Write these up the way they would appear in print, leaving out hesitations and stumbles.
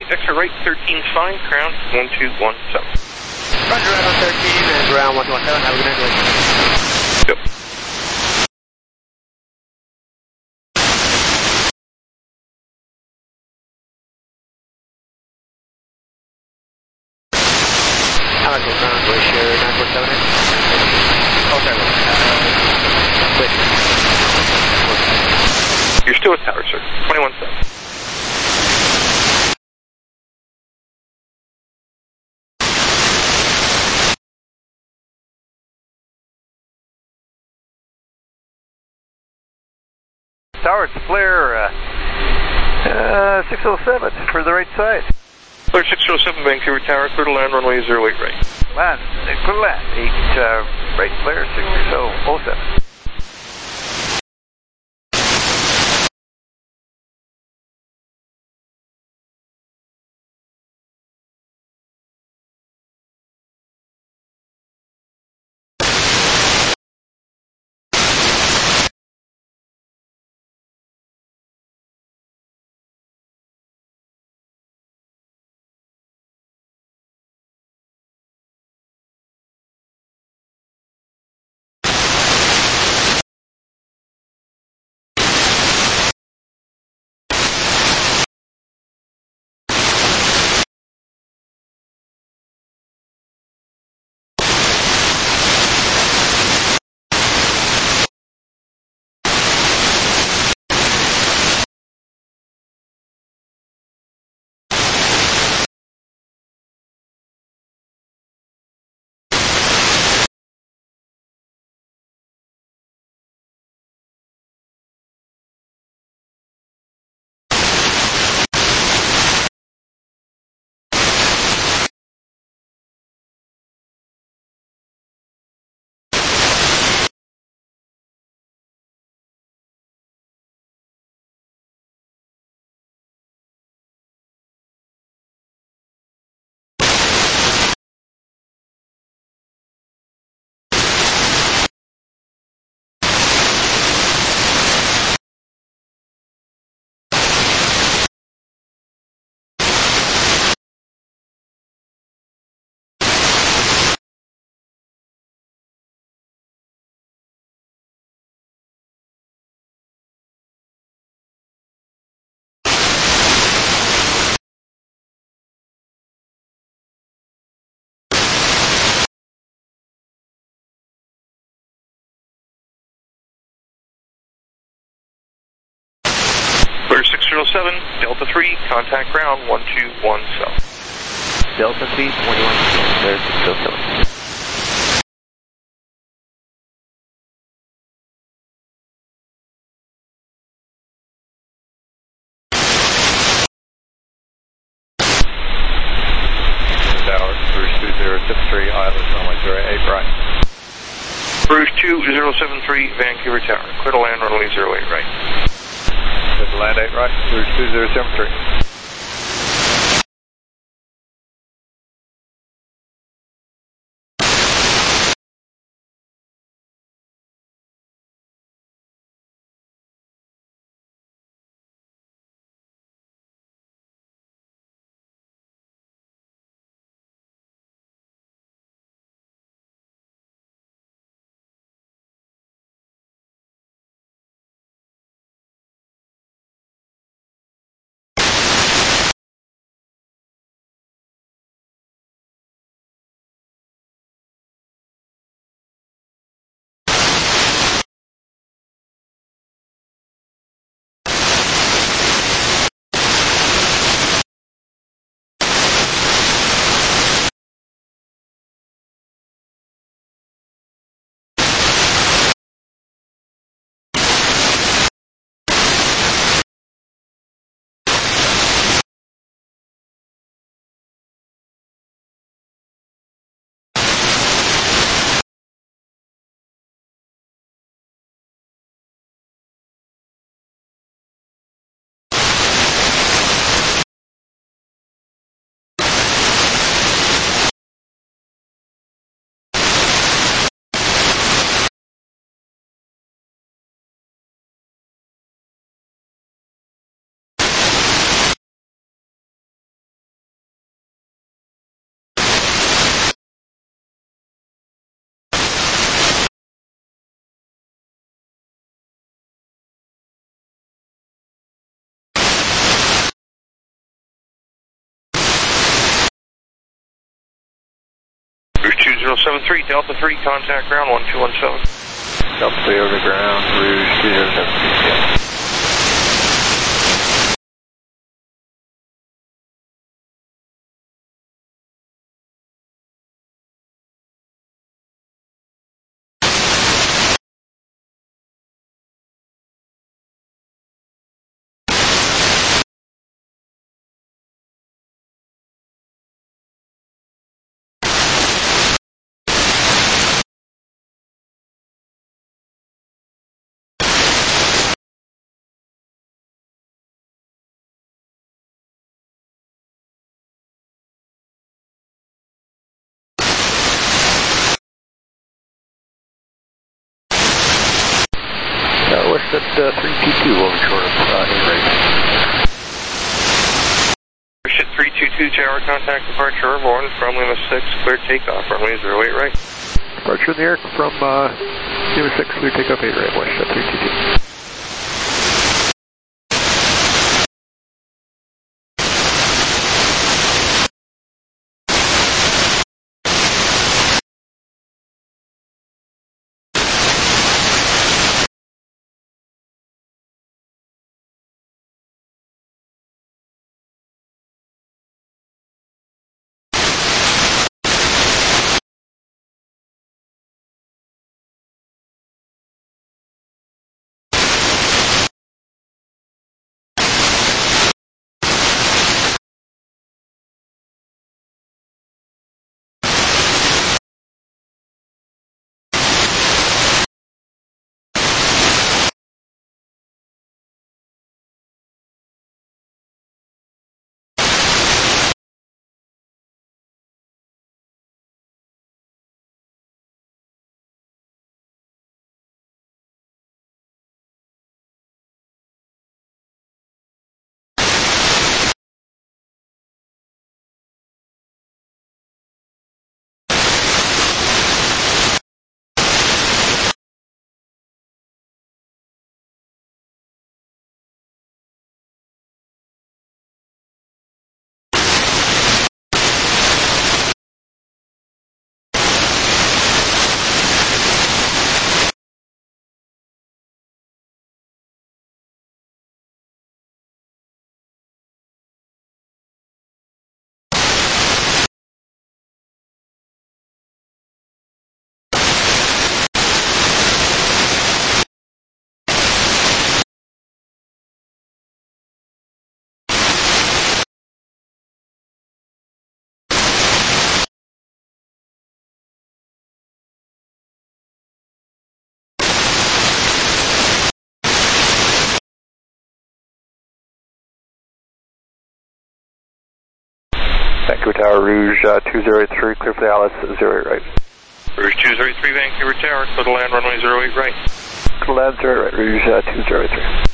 extra right, 13's fine, ground 1217. Roger, right on 13 and ground 1217. Have a good night. Yep. How much is ground? Glacier 947? Okay. You're still with tower, sir. 217. Tower, it's Flare 607 for the right side. Flare 607, Vancouver Tower, clear to land, runway 08 right. Land, clear to land, 8 right, Flare 607. Flare 607, Delta 3, contact ground 1217. Delta 3, 21, Flare 607. Tower, Bruce 2073, Island, runway 08 right. Bruce 2073, Vancouver Tower, clear to land, runway 08 right. Clear to land 8 right, Bruce 2073. 073, Delta 3, contact ground 1217. Delta 3 over the ground, Rouge 2073. What's that 322 over short of A-rate? Push it 322, tower contact departure airborne from Lima 6, clear takeoff, runway 08 right. Departure in the air from Lima 6, clear takeoff 8 right, west at 322. Vancouver Tower, Rouge 203, clear for the Alice 08 right. Rouge 203, Vancouver Tower, clear to land runway 08 right. Clear to land 08 right, Rouge 203.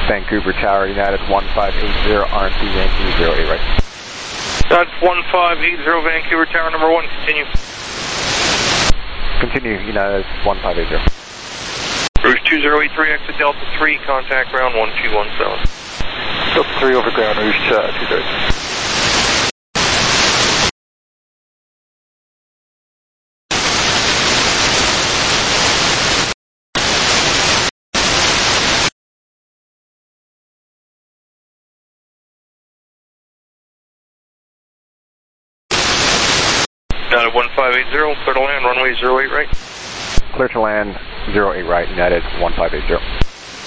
Vancouver Tower, United 1580, RNC Vancouver 08 right. That's 1580 Vancouver Tower number 1, continue. Continue, United 1580. Rouge 2083, exit Delta 3, contact ground 1217. Delta 3 over ground, Rouge 230. United 1580, clear to land, runway 08 right. Clear to land 08 right, United 1580.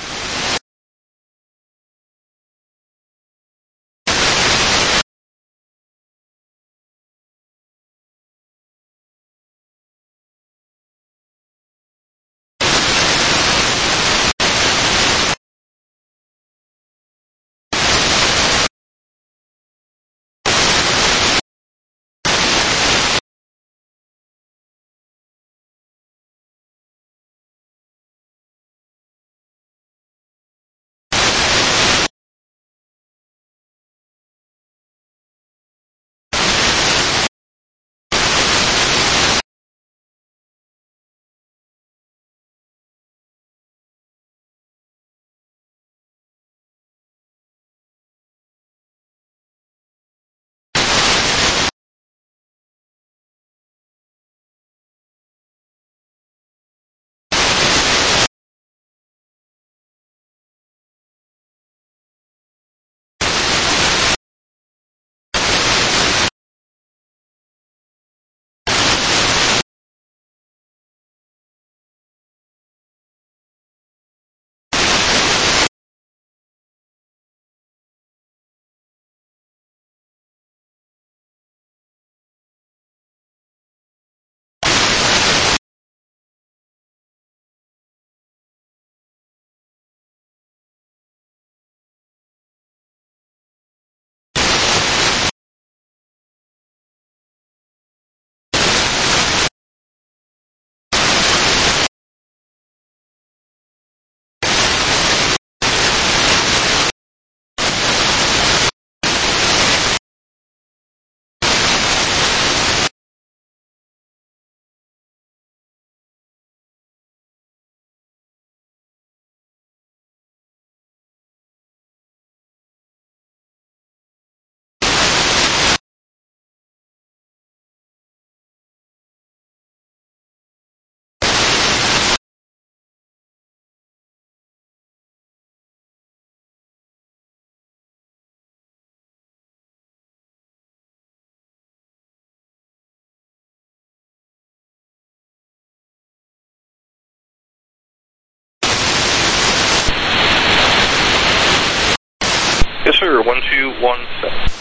Yes sir, 1217.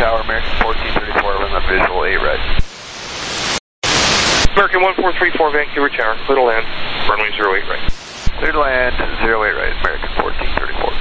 Tower, American 1434, limit visual 8 right. American 1434, Vancouver Tower, clear to land, runway 08 right. Clear to land, 08 right, American 1434.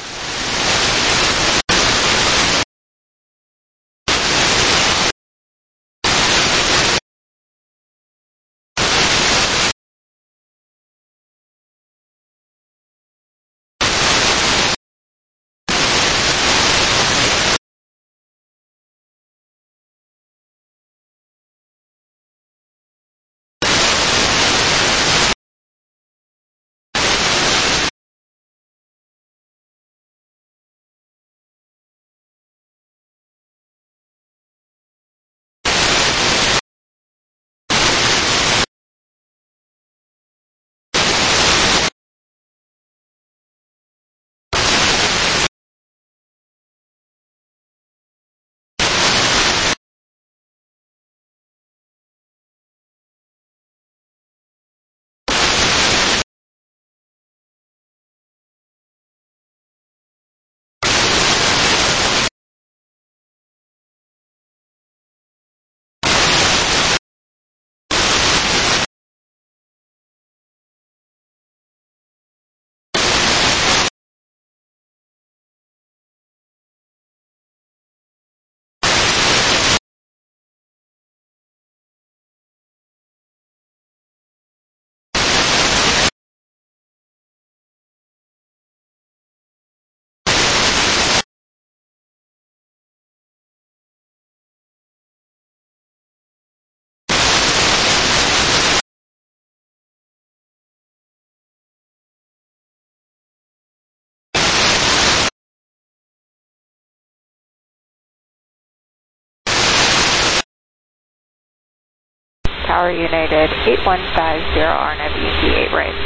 Tower United 8150 RNAV EC8 right.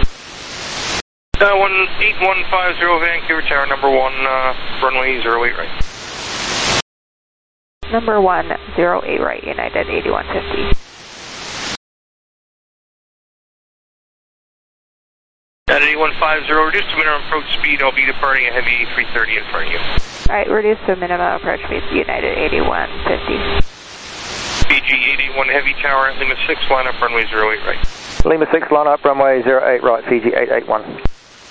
8150 Vancouver Tower, number 1, runway 08 right. Number 1, 08 right, United 8150. At 8150, reduce to minimum approach speed, I'll be departing a heavy 330 in front of you. Alright, reduce to minimum approach speed, United 8150. BG 881 Heavy Tower, Lima 6, line up runway 08 right. Lima 6, line up, runway 08 right, Fiji 881.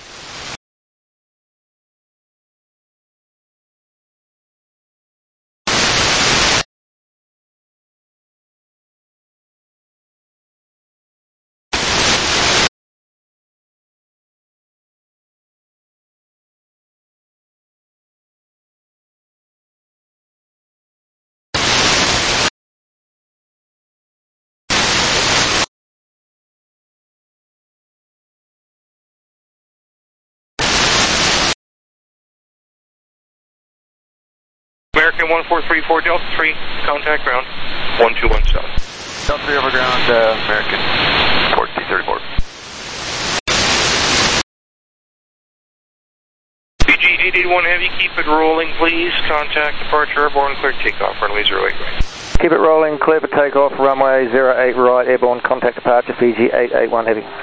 American 1434 Delta 3, contact ground 1217. Delta 3 over ground, American 1434. BG 881 Heavy, keep it rolling please. Contact departure airborne, clear takeoff, runway 08 right. Keep it rolling, clear for takeoff, runway 08 right, airborne, contact departure, Fiji 881 Heavy.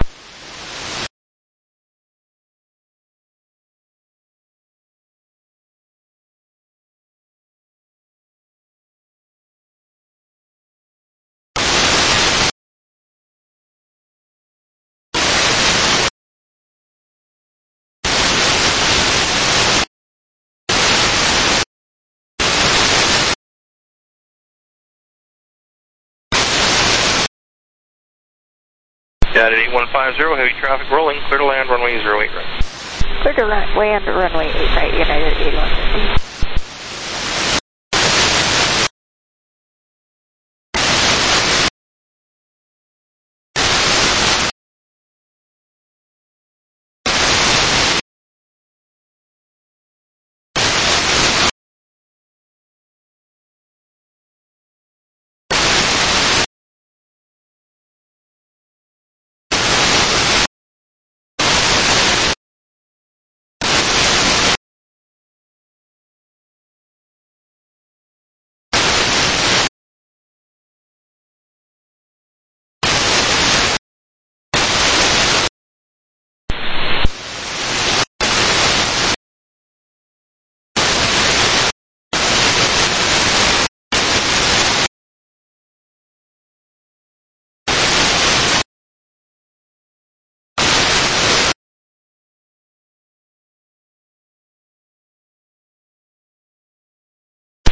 At 8150, heavy traffic rolling, clear to land, runway 08 right. Clear to land, runway 8 right, United 8150.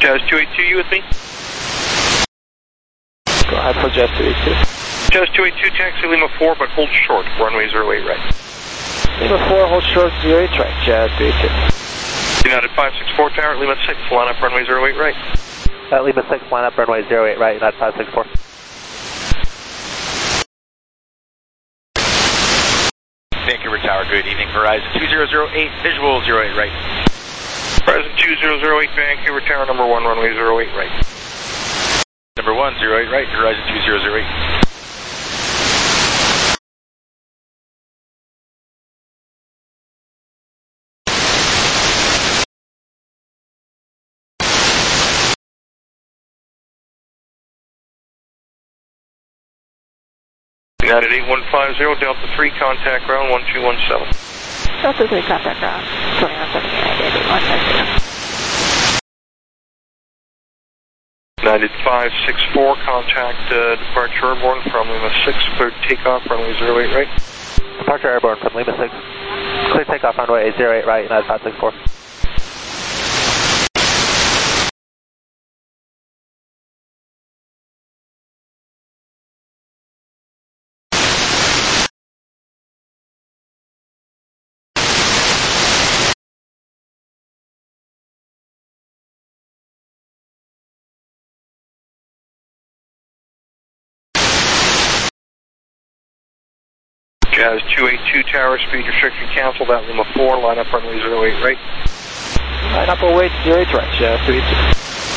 Jazz 282, you with me? Go ahead for Jazz 282. Jazz 282, taxi Lima 4, but hold short, runway 08 right. Lima 4, hold short, 08 right, Jazz 282. United 564 tower, Lima 6, line up runway 08 right. Lima 6, line up runway 08 right, United 564. Vancouver Tower, good evening. Horizon 2008, visual 08 right. Horizon 2008, Vancouver Tower, number 1, runway 08 right. Number 1, 08 right, Horizon 2008. United 8150, Delta 3, contact ground 1217. Delta 3, contact ground 2117, United 8150. United 564, contact departure airborne from Lima 6, cleared takeoff, runway 08 right. Departure airborne from Lima 6. Clear takeoff, runway 08 right, United 564. Jazz 282, tower, speed restriction canceled, at Lima 4, line up runway 08 right. Line up 08 right, Jazz 282.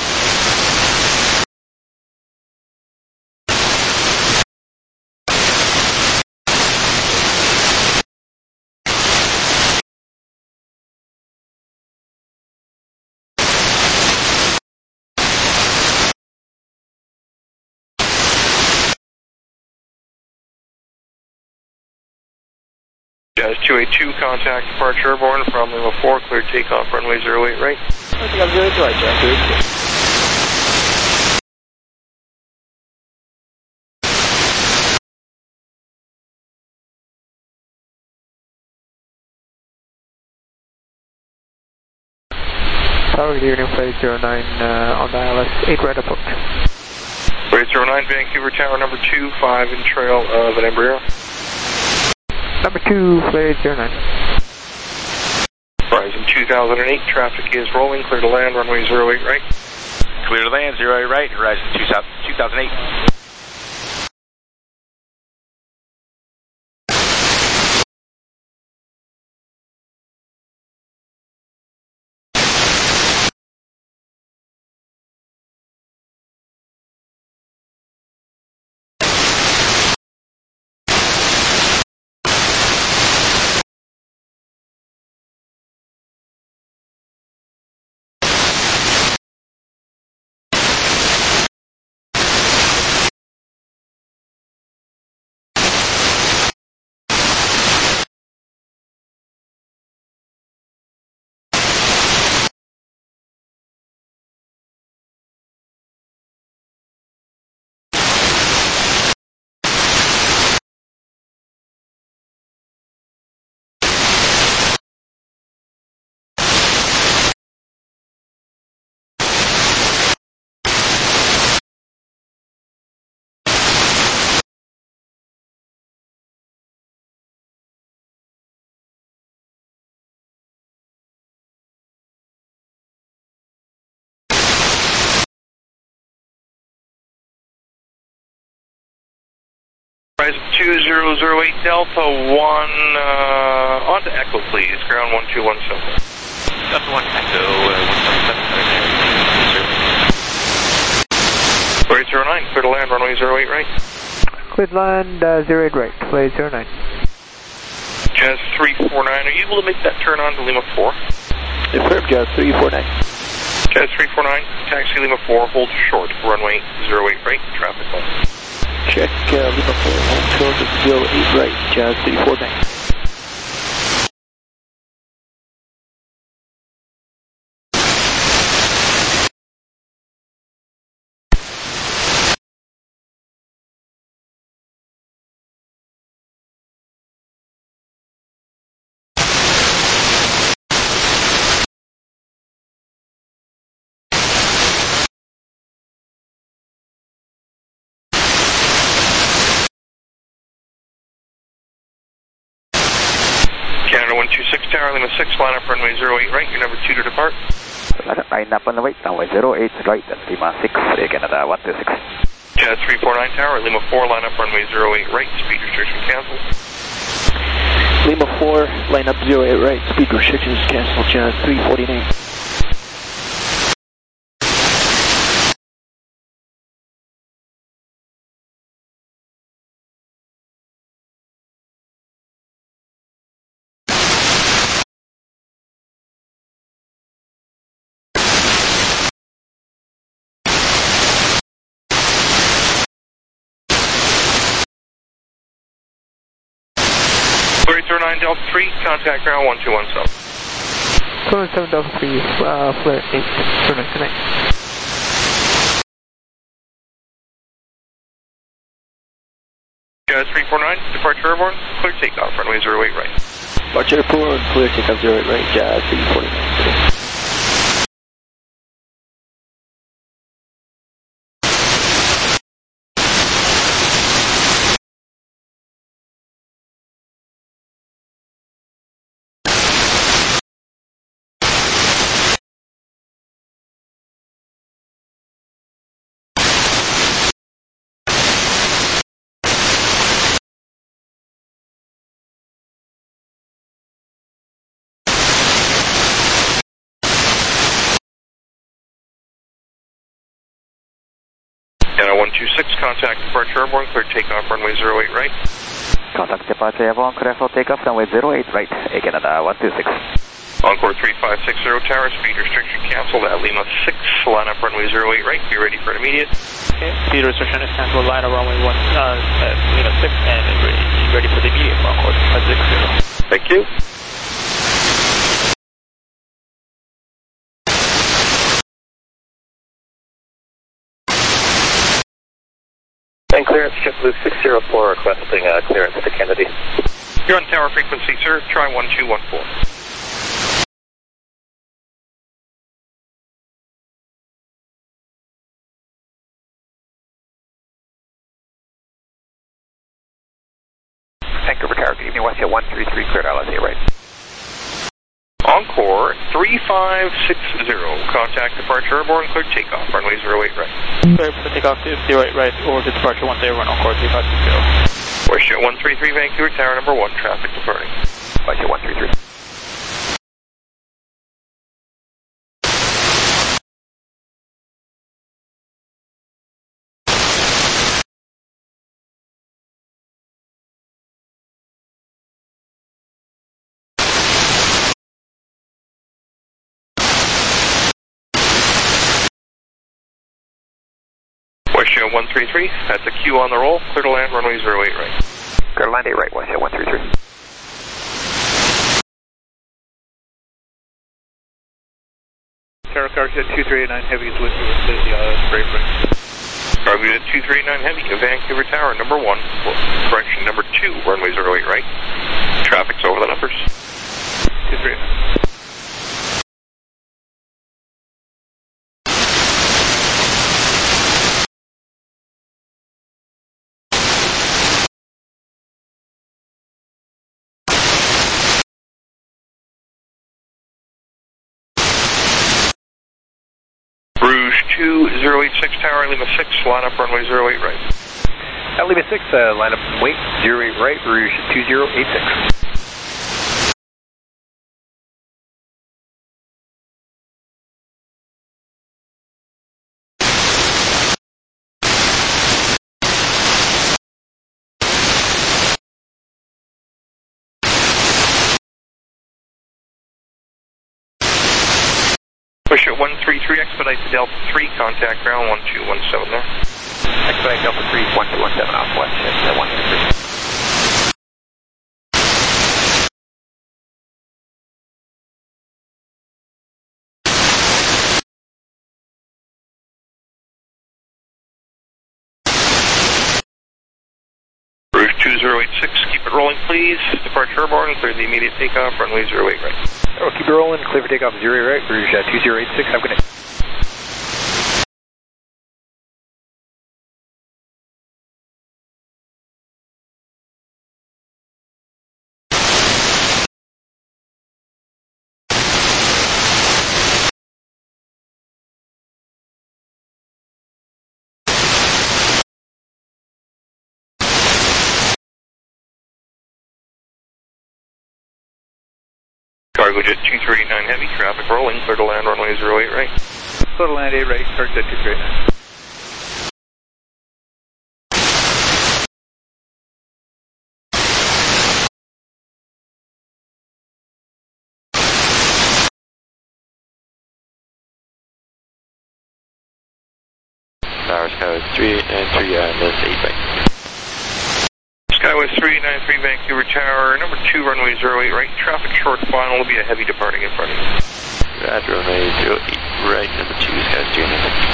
Jazz 282, contact departure airborne from Lima 4, cleared takeoff, runway 08 right. I think I'm 08 right, Jazz 282. Tower, good evening, flight 09 on the ILS 8 right approach. Flight 09, Vancouver Tower, number 2, 5 in trail of an Embraer. Number 2, flight 09. Horizon 2008, traffic is rolling, clear to land, runway 08 right. Clear to land, 08 right, Horizon 2008. Horizon 2008, Delta 1, on to Echo please, ground 1217. Delta 1, Echo 177. Flight 09, clear to land, runway 08 right. Clear to land, 08 right, flight 09. Jazz 349, are you able to make that turn on to Lima 4? Affirm, Jazz 349. Jazz 349, taxi Lima 4, hold short, runway 08 right, traffic light. Check Lima 4, hold short, 08 right, Jazz 349. Tower, Lima 6, line up runway 08 right, your number 2 to depart. Line up on the way, runway 08 right, and Lima 6, Canada 126. Jazz 349 Tower, Lima 4, line up runway 08 right, speed restriction canceled. Lima 4, line up 08 right, speed restrictions canceled, Jazz 349. Clear 09 Delta 3, contact ground 1217. 217 Delta 3, flare 8, turn connect. Jazz 349, departure airborne, clear takeoff, runway 08 right. Departure airborne, clear takeoff 08 right, Jazz 349. Data 126, contact departure airborne, clear takeoff, runway 08 right. Contact departure airborne, clear for takeoff, runway 08 right, Canada 126. Encore 3560 Tower, speed restriction canceled at Lima 6, line up runway 08 right, be ready for an immediate. Okay, speed restriction is canceled, line up runway 1, Lima 6, and ready for the immediate for Encore 3560. Thank you. And clearance, JetBlue 604 requesting clearance to Kennedy. You're on tower frequency, sir. Try 1214. Vancouver Tower, good evening, Westjet 133, cleared LSA right. Encore 3560, contact departure airborne, clear takeoff, runway 08 right. Clear for takeoff to 08 right, over to departure 10 Encore 3560. WestJet 133, Vancouver Tower number 1, traffic departing. Westjet 133. WestJet 133, that's a Q on the roll, clear to land, runway 08 right. Clear to land 8 right, Westjet 133. Tower Cargo 2389 Heavy is with you with the spray frame. Cargo 2389 Heavy, Vancouver Tower number 1, correction number 2, runway 08 right. Traffic's over the numbers. 2389. Rouge 2086 Tower, Lima 6, line up runway 08 right. Lima 6, line up and wait, 08 right, Rouge 2086. WestJet 133, expedite to Delta 3, contact ground 1217 there. Expedite Delta 3, 1217 off Westjet 133. Rouge 2086, keep it rolling please. Departure airborne, clear the immediate takeoff, runway 08 right. Oh, keep it rolling, clear for takeoff 08 right, Rouge 2086, have a good night. Cargo Jet 2389 Heavy, traffic rolling, clear to land runway 08 right. Clear to land 8 right, Cargo Jet 2389. Tower Skywest 3893, list 8 right. Skywest 3893 Vancouver Tower, number 2, runway 08 right, traffic short final, will be a heavy departing in front of you. Roger, runway 08 right, number 2, Skywest 3893.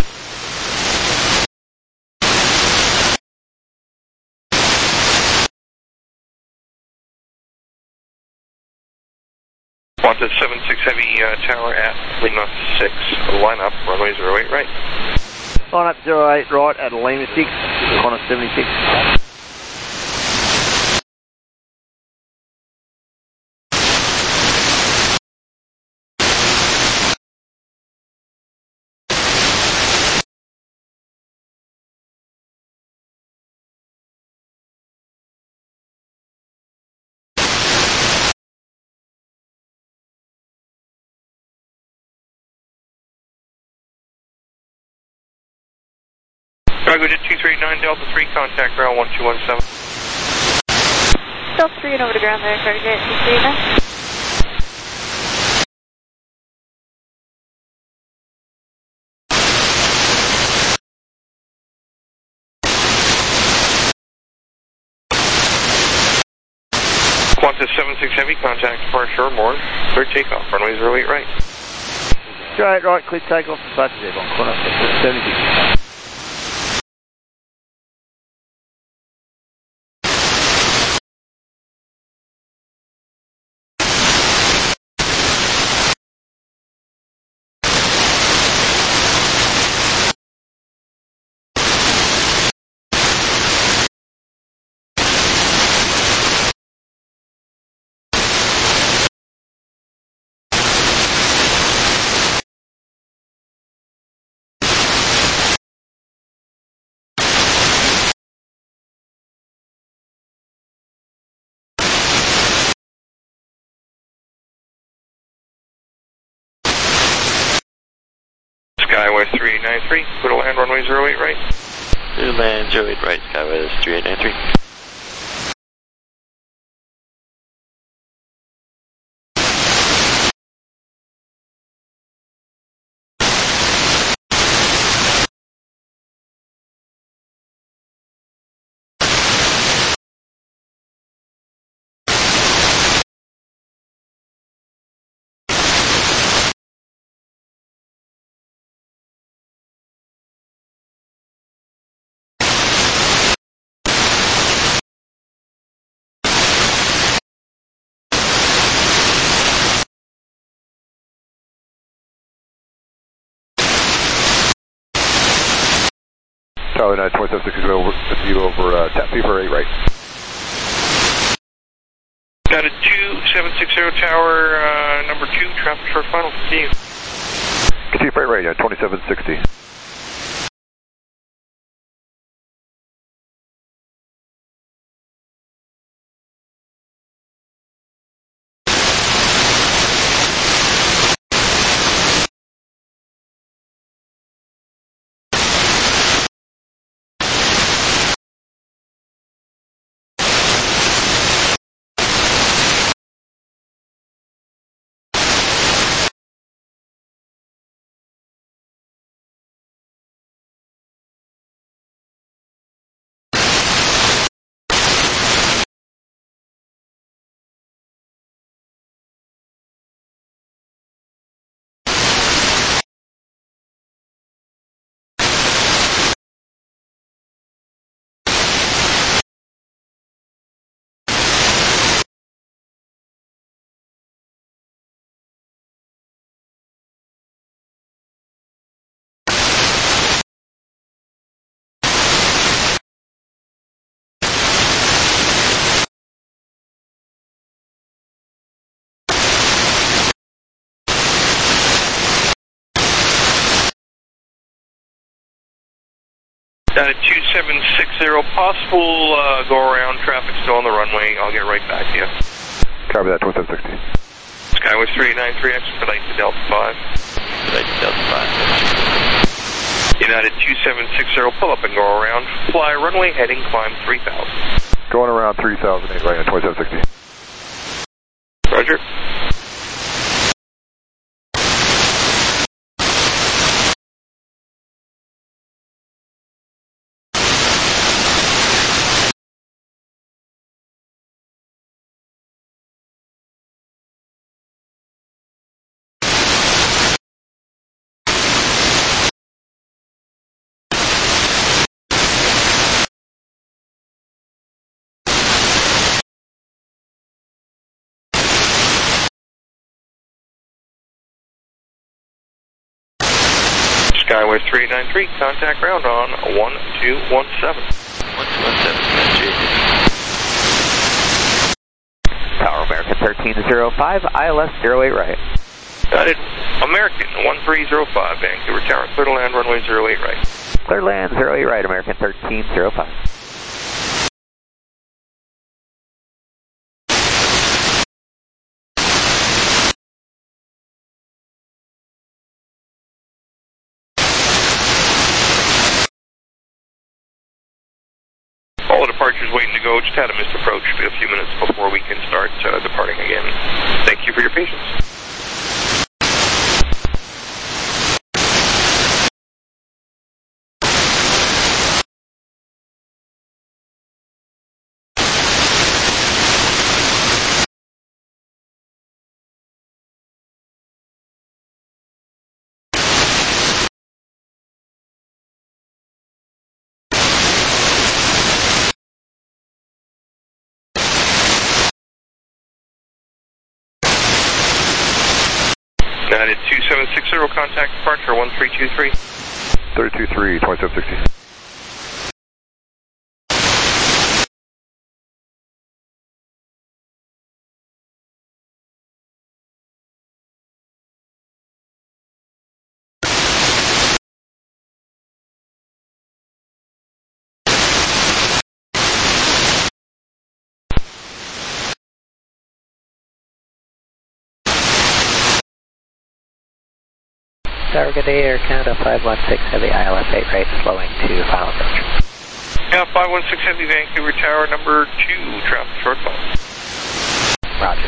Qantas 76 Heavy Tower at Lima 6, line up, runway 08 right. Line up 08 right at Lima 6, Qantas 76. Cargo Jet 239 Delta 3, contact ground 1217. Delta 3 and over to ground there, Cargo Jet 239. Qantas 76 Heavy, contact departure Moore, clear takeoff, runway 08 right. 08 right, clear takeoff, departure Airborne, Qantas 76. Skywest 3893, clear to land runway 08 right. Clear to land 08 right, Skywest 3893. Tower 9, 2760 over tap P for 8 right. Got a 2760 Tower, number 2, traffic short final, continue. Continue for 8 right, 2760. Down at 2760, possible go around, traffic still on the runway, I'll get right back to you. Copy that, 2760. Skywest 393, expedite to Delta 5. Expedite to Delta 5. United 2760, pull up and go around. Fly runway heading, climb 3000. Going around 3008, right at 2760. Roger. Skywest 393, contact ground on 1217. 1217, Tower American 1305, ILS 08 right. United American 1305, Vancouver Tower, clear to land runway 08 right. Clear land 08 right, American 1305. All departures waiting to go. Just had a missed approach a few minutes before we can start departing again. Thank you for your patience. United 2760, contact departure 1323. 323, 2760. Tower, good day, Air Canada 516 Heavy ILS 8 right, slowing to final approach. Yeah, 516 Heavy, Vancouver Tower, number 2, traffic short call. Roger.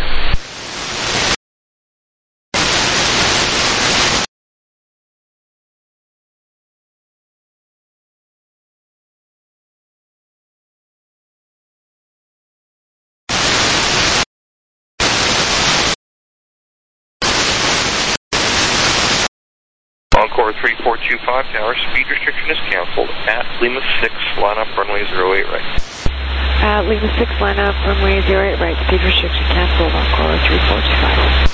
Encore 3425 Tower, speed restriction is canceled at Lima 6, line up runway 08 right. Lima 6, line up runway 08 right, speed restriction canceled, Encore 3425.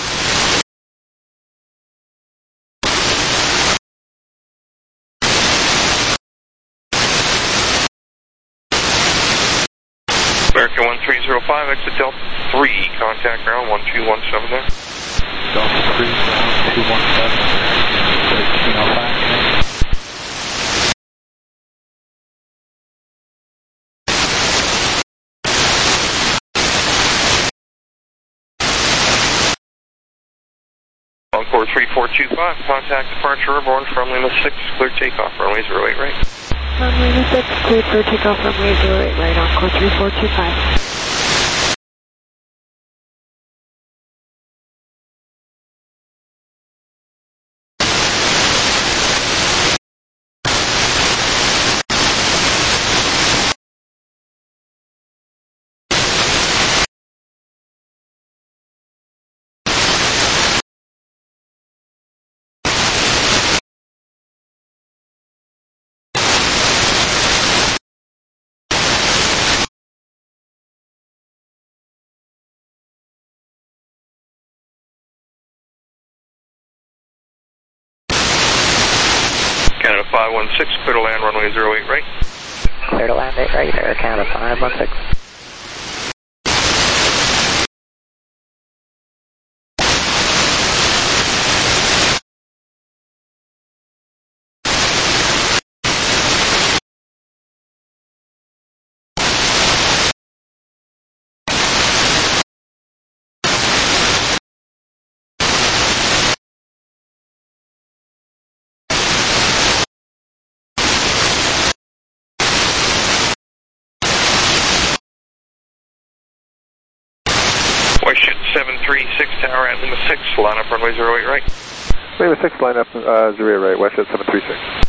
American 1305, exit Delta 3, contact ground 1217 there. Delta 3, ground 217, 1305. Encore 3425, contact departure airborne from Lima 6, clear takeoff, runway 08 right. Lima 6, cleared for takeoff runway 08 right, Encore 3425. Canada 516, clear to land runway 08 right. Clear to land 8 right, Air Canada 516. Westjet 736 Tower at Lima 6, line up runway 08 right. Lima 6, line up 08 right, Westjet 736.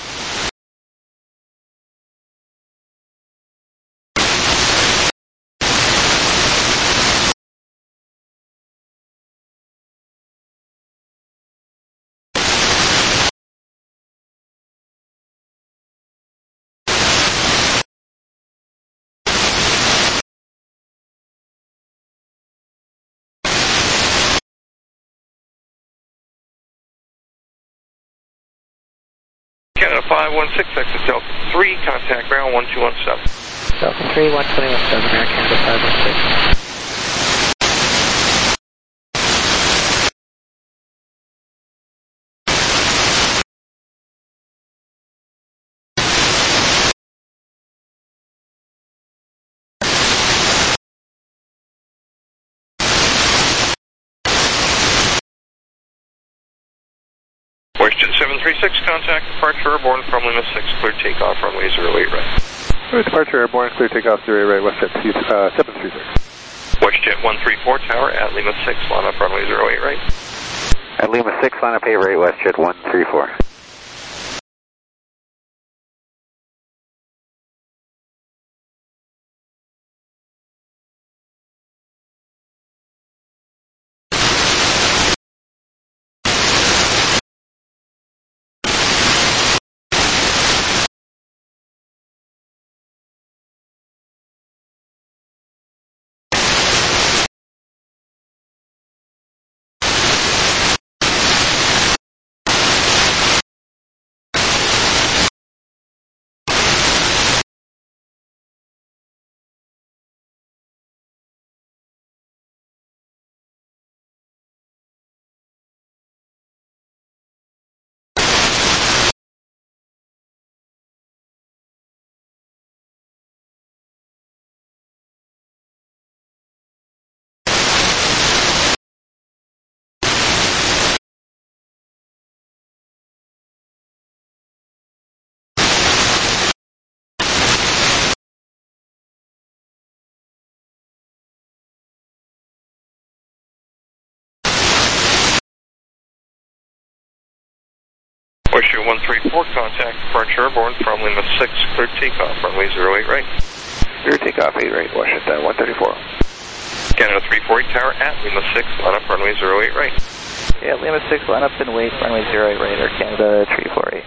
Canada 516, exit Delta 3, contact ground 1217. Delta 3, 1217, Air Canada 516. Westjet 736, contact departure airborne from Lima 6, clear takeoff runway 08 right. Clear departure airborne, clear takeoff 08 right, Westjet 736. Westjet 134 Tower at Lima 6, line up runway 08 right. At Lima 6, line up 8 right, Westjet 134. Westjet 134, contact departure airborne from Lima 6, clear takeoff runway 08 right. Clear takeoff 8 right, Washington 134. Canada 348 Tower at Lima 6, line up runway 08 right. Yeah, Lima 6, line up and wait, runway 08 right, Air Canada 348.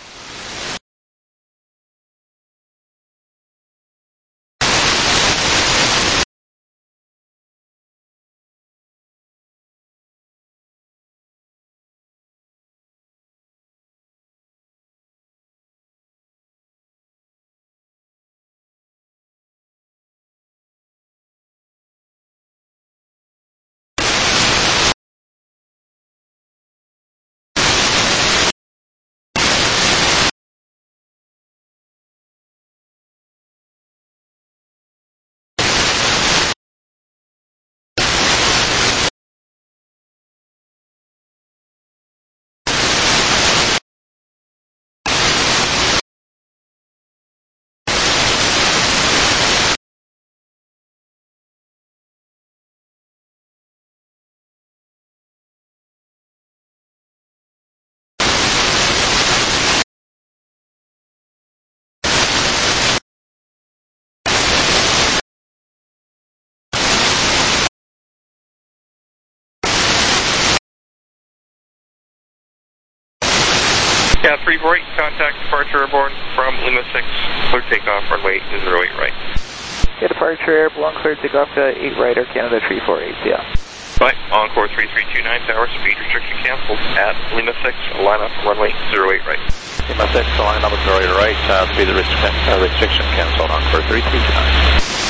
Canada 348, contact departure airborne from Lima 6, clear takeoff runway 08 right. Yeah, departure airborne, clear takeoff 8 right, Air Canada 348, yeah. Right, Encore 3329 Tower, speed restriction canceled at Lima 6, line up runway 08 right. Lima 6, line up 08 right, speed restriction canceled, Encore 3329.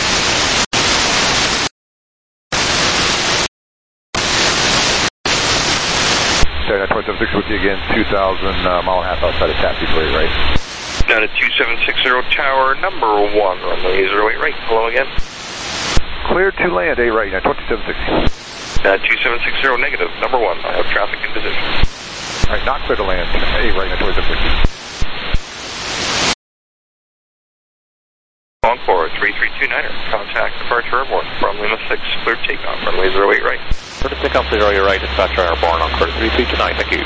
Sorry, 2760 with you again, 2,000 mile and a half outside of taxi 08 right. Down to 2760 Tower, number 1, runway 08 right. Hello again. Clear to land, 8 right, 2760. 2760 negative, number 1. I have traffic in position. All right, not clear to land, 8 right, 2760. Encore 3329er. Contact departure airborne from Lima 6, clear takeoff, runway 08 right. Clear to takeoff, 08 right, dispatcher airborne, Encore 3329, thank you.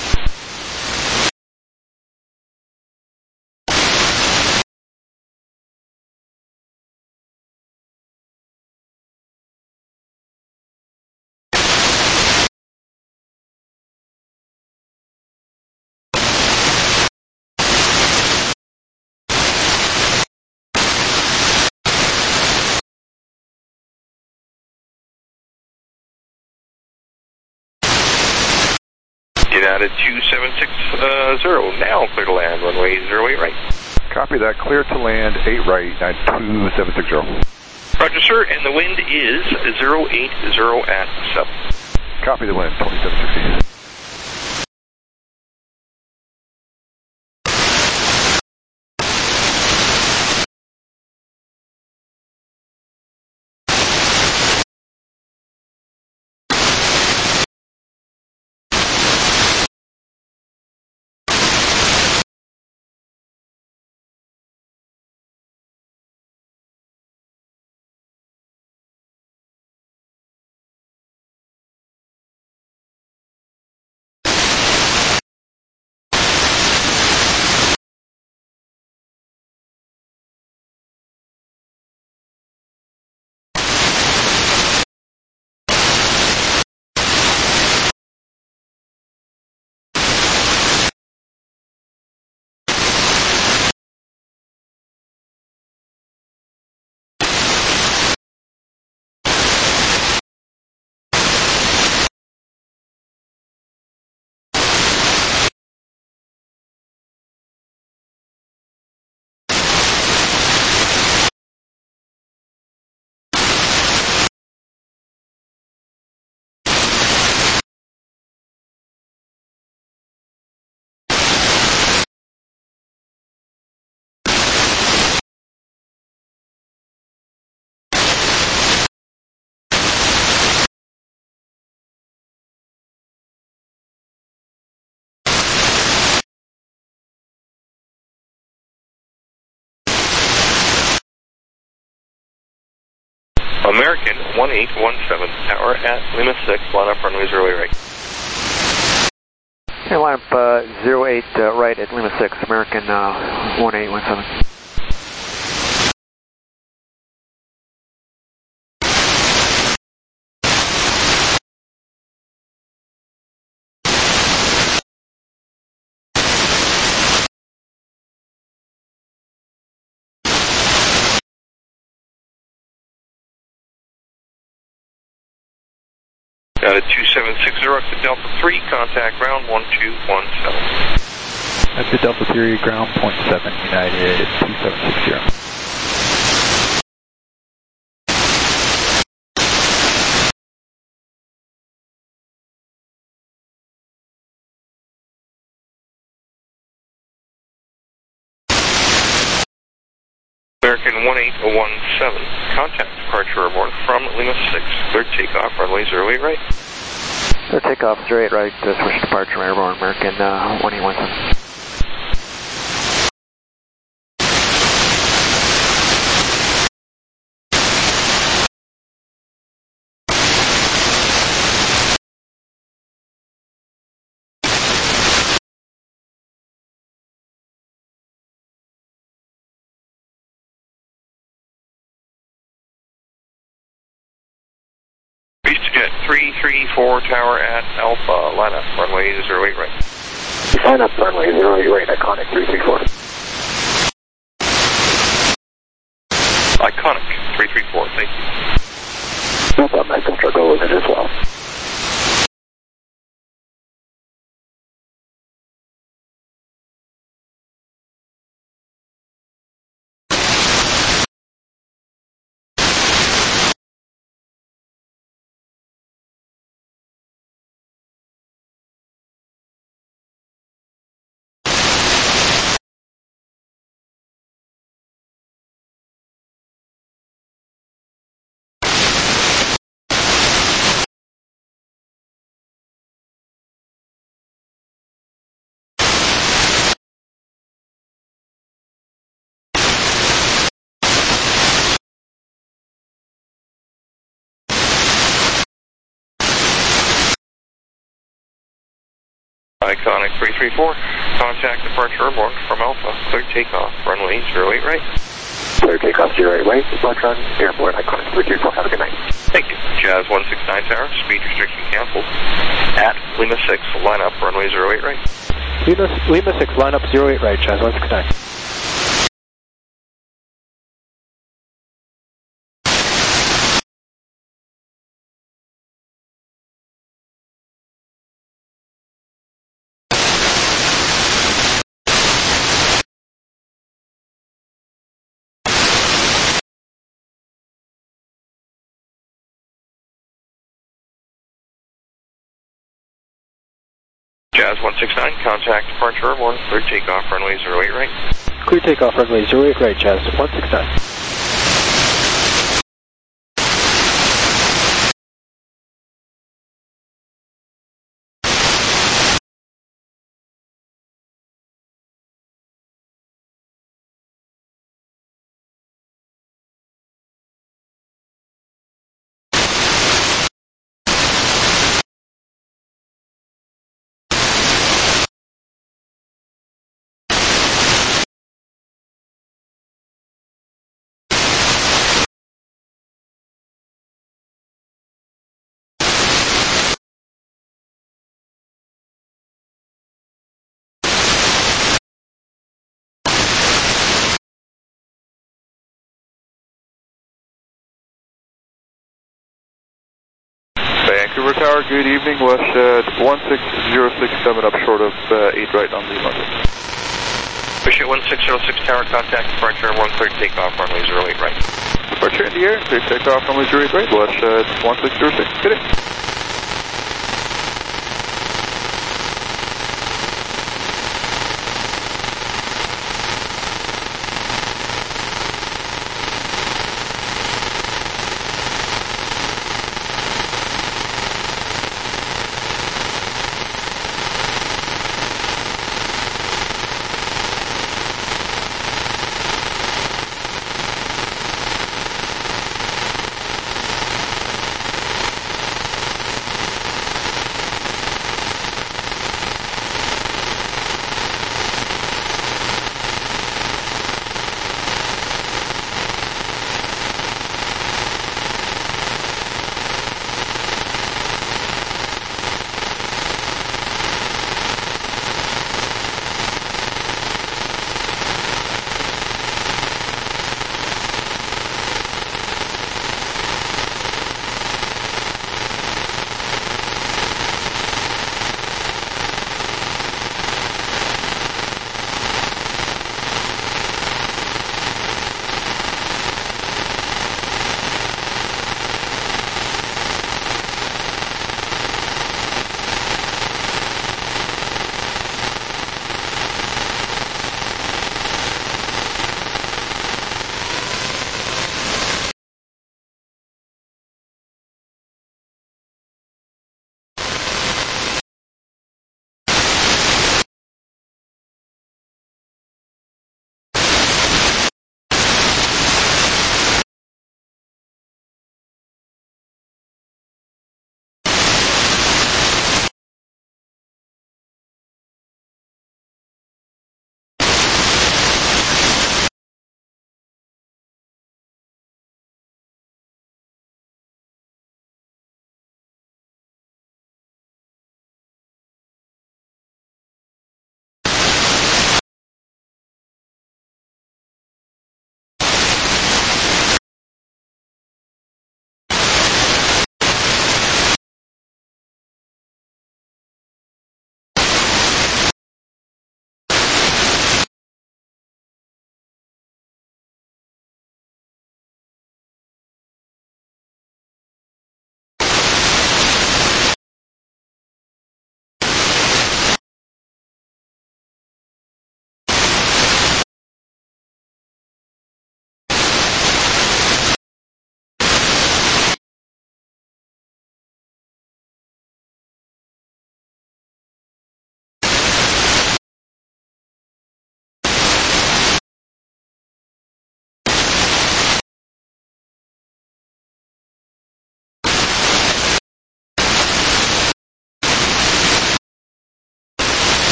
United 2760, now clear to land, runway 08 right. Copy that. Clear to land, 8 right, 2760. Roger, sir, and the wind is 080 at 7. Copy the wind, 2760. American 1817, tower at Lima 6, line up runway 08 right. Okay, line up 08 right at Lima 6, American 1817. Got a 2760 up to Delta 3, contact ground 1217. That's the Delta 3, ground 0.7, United 2760. American 1817, contact departure airborne from Lima 6, clear takeoff, runway 08 right. Clear takeoff, 08 right, switch departure airborne, American 1817. EastJet 334, tower at Alpha, line up, runway 08 right. Line up, runway 08 right, Iconic 334. Iconic 334, thank you. No problem, I can go with it as well. Iconic 334. Contact departure airborne from Alpha. Clear takeoff. Runway 08 right. Clear takeoff 08 right. Departure airborne. Iconic 334. Have a good night. Thank you. Jazz 169 Tower. Speed restriction canceled. At Lima 6. Line up. Runway 08 right. Lima 6. Line up 08 right. Jazz 169. Jazz 169, contact departure airborne, clear takeoff, runway 08 right. Clear takeoff, runway 08 right, Jazz 169. Vancouver Tower, good evening. WestJet 1606 coming up short of 8 right on Lima. WestJet 1606 Tower, contact departure airborne, clear takeoff, runway 08 right. Departure in the air, clear takeoff, runway 08 right. WestJet 1606, good day.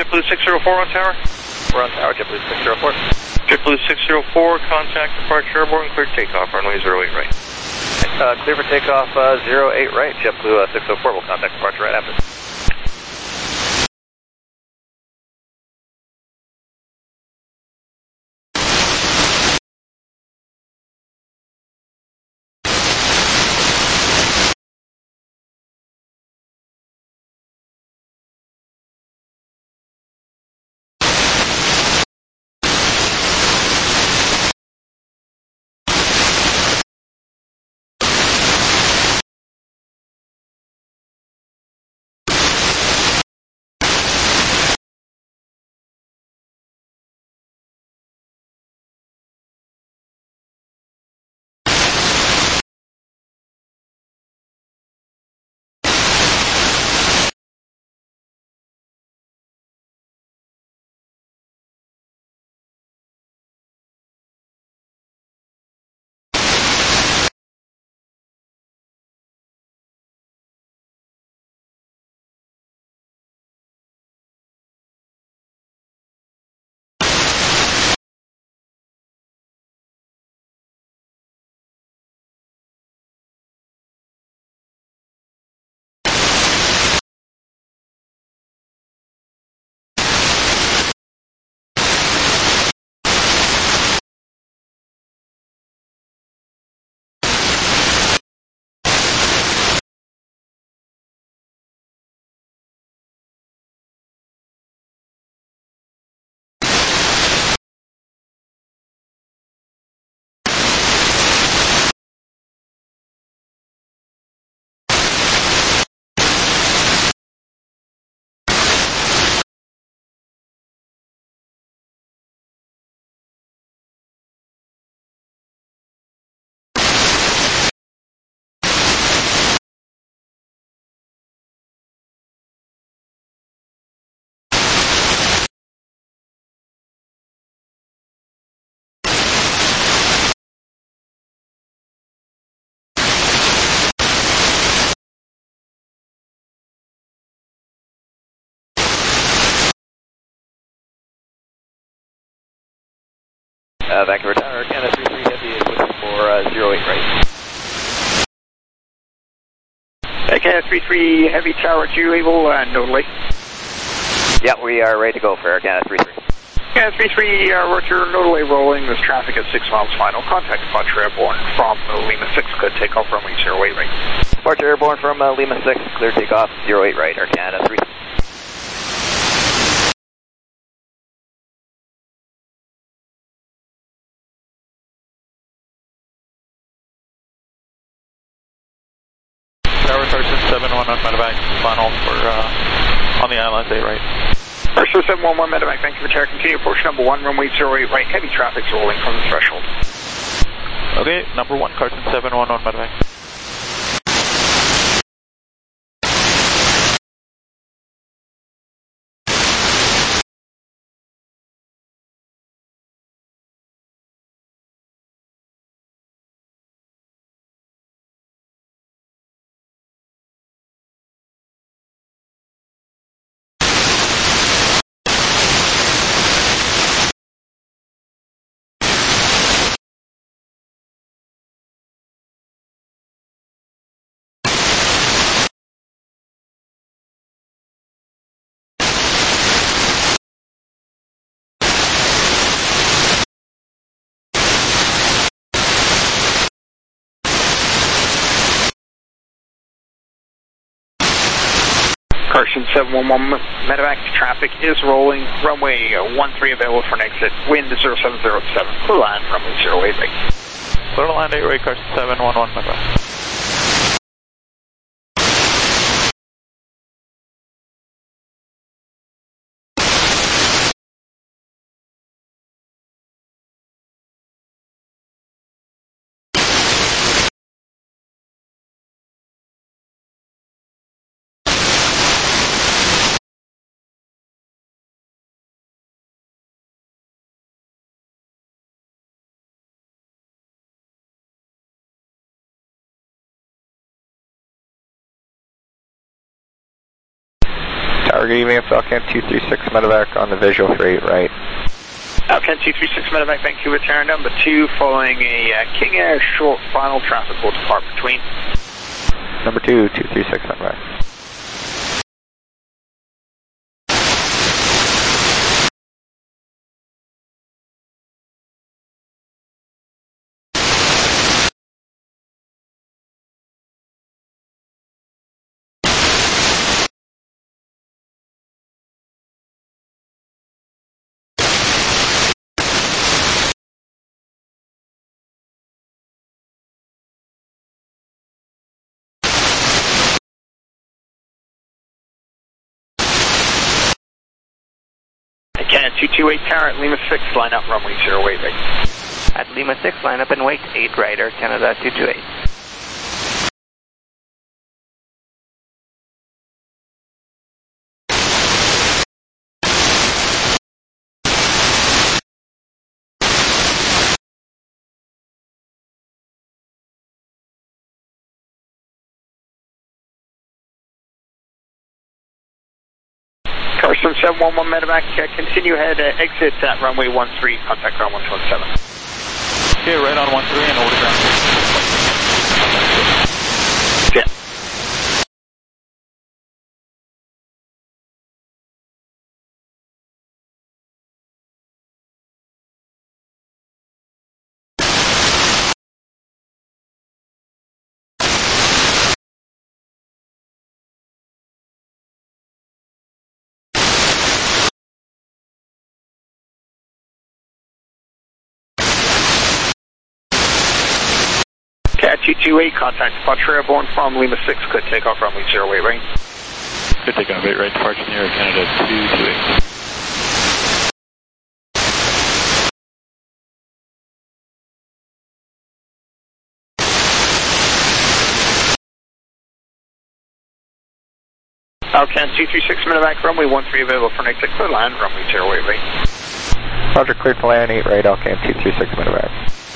JetBlue 604 on tower. We're on tower, JetBlue 604. JetBlue 604, contact departure airborne, clear takeoff, runway 08 right. Clear for takeoff 08 right, JetBlue 604 will contact departure right after. Vancouver Tower, Canada 33 Heavy is looking for 08 right. Canada 33 Heavy Tower 2 able no delay. Yeah, we are ready to go for Air Canada 33. Canada 33 Roger, no delay rolling. There's traffic at 6 miles final. Contact departure airborne from Lima 6. Good takeoff runway 08 right. Departure airborne from Lima 6. Clear takeoff 08 right. Air Canada 3. Tower Carson 71 on medevac, final for on the ILS 8 right. Carson 711 medevac, Vancouver Tower, continue approach number 1, runway 08 right. Heavy traffic's rolling from the threshold. Okay, number 1, Carson 71 on medevac. Carson 711 medevac, traffic is rolling. Runway 13 available for an exit. Wind 0707. Clear line, runway 08 right. Clear line 8 right, Carson 711 medevac. Target evening, Falcon 236 medevac on the visual for 8 right. Falcon 236 medevac, Vancouver Tower number 2, following a King Air short final traffic will depart between. Number 2, 236 medevac. Canada 228 Tower at Lima 6, line up runway 08 right. At Lima 6, line up and wait, 8 right, Air Canada 228. Carson 711 medevac, continue ahead, exit at runway 13, contact ground 127. Okay, right on 13 and over to ground. Yeah. Cat 228, contact departure airborne from Lima 6, could take off runway 08 right. Could take off 8 right, departure near Canada 228. Falcon 236 medevac, runway 13 available for next clear line, runway 08 right. Roger, cleared to land 8 right, Alcan 236 medevac.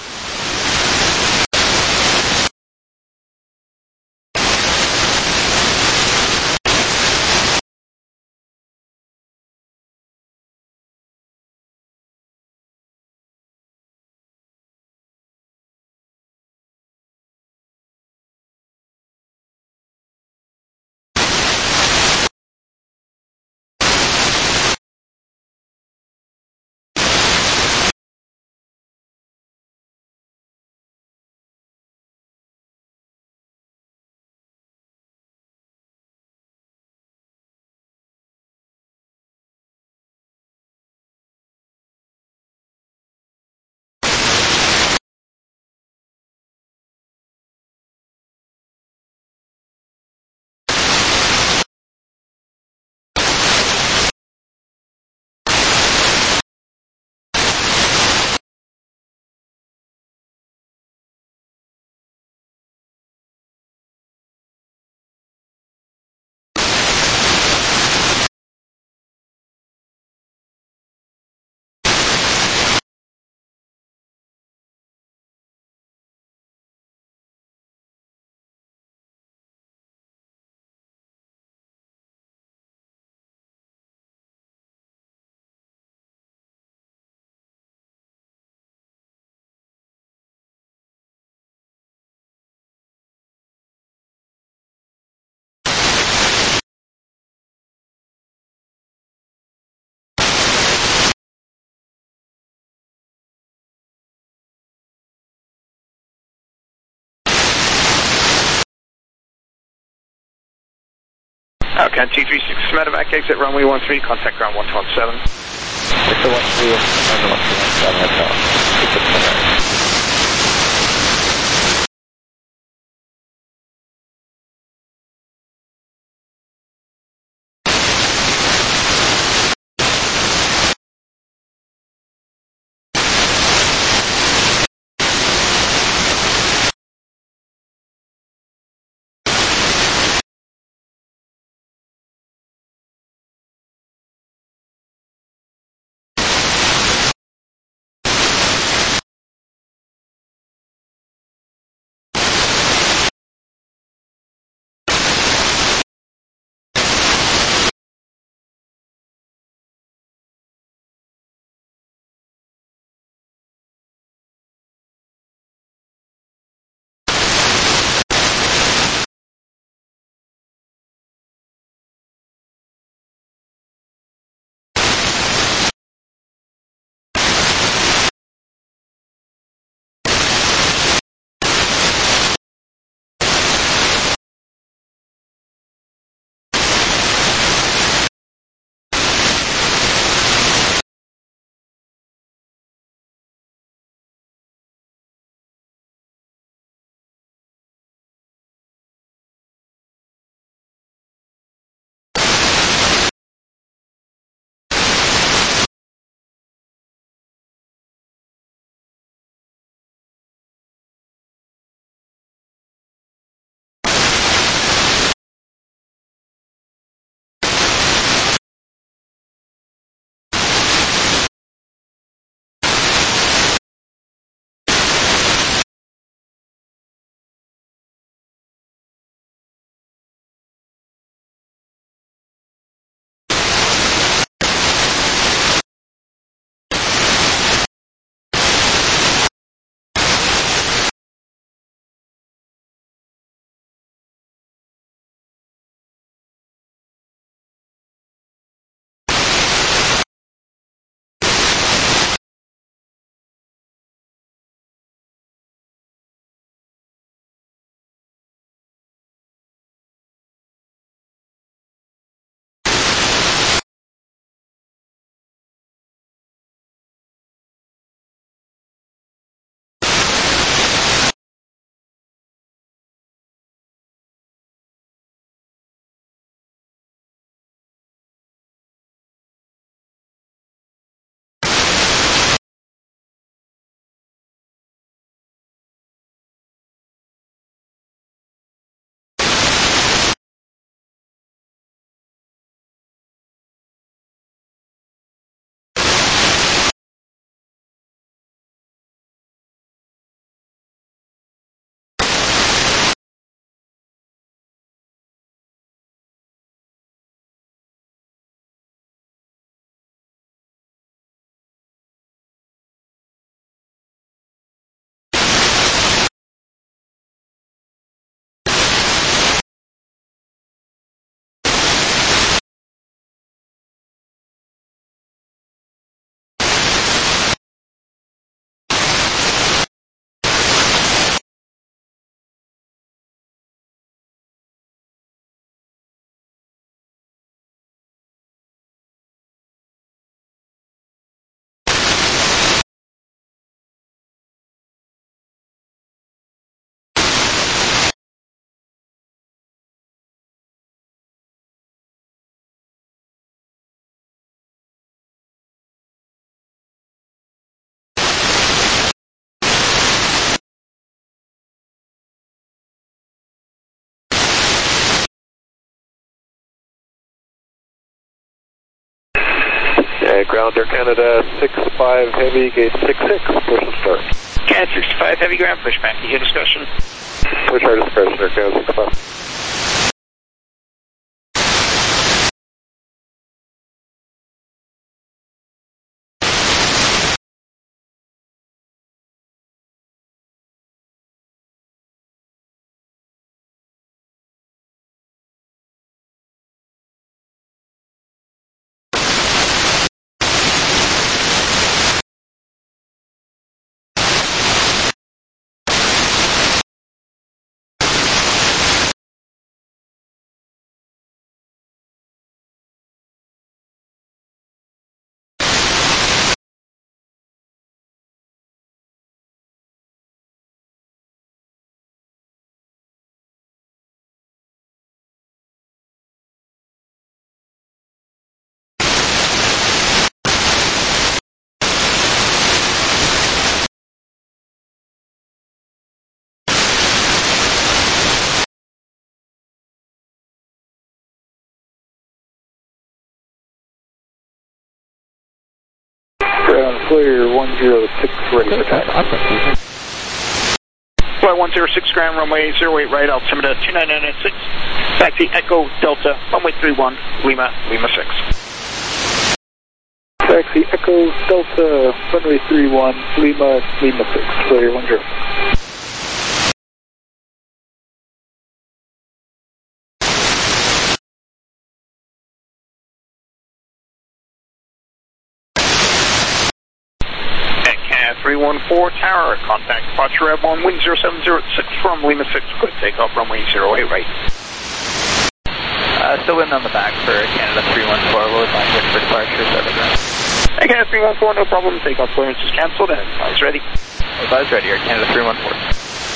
Falcon 236 medevac, exit runway 13, contact ground 127. It's the 13, 117, ground Air Canada 65 Heavy, gate 66, push and start. Canada 65 Heavy ground, push back to your discussion. Push our discretion, Air Canada 65. Ground clear 106, ready for takeoff. Flight 106, ground runway 08 right, altimeter 29996. Taxi Echo Delta, runway 31, Lima 6. Taxi Echo Delta, runway 31, Lima 6, clear 10. At CAD 314 Tower, contact departure airborne wind 0706 from Lima 6, good takeoff runway 08 right. Still wind on the back for Canada 314, low line good for departure, 7 ground. At CAD 314, no problem, takeoff clearance is cancelled and advise ready. Advise ready, Air Canada 314.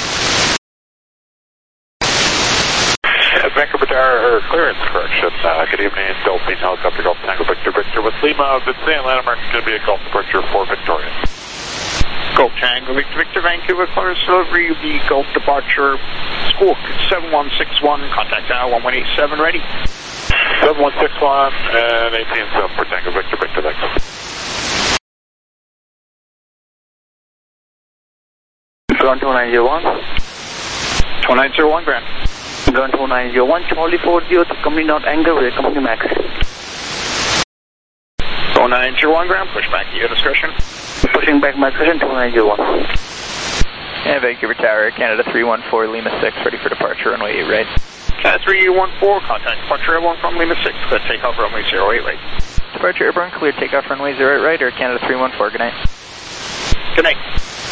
Vancouver Tower, clearance correction. Good evening, Dolphin Helicopter Golf Tango Victor with Lima. Good day, Atlanta Mark. It's going to be a Golf departure for Victoria. Golf Tango Victor Vancouver, clearance delivery, the Golf departure, Squawk 7161, contact tower 1187, ready. 7161 and 187 for Tango Victor Vancouver. Ground 2901. 2901, ground. Ground 2901, Charlie 40 to company not anger with company max. 2901, ground, push back to your discretion. Pushing back my discretion, 2901. And Vancouver Tower, Canada 314, Lima 6, ready for departure, runway 8 right. CAD 314, contact departure airborne from Lima 6, clear takeoff runway 08 right. Departure airborne, clear takeoff runway 08 right, or Canada 314, good night. Good night.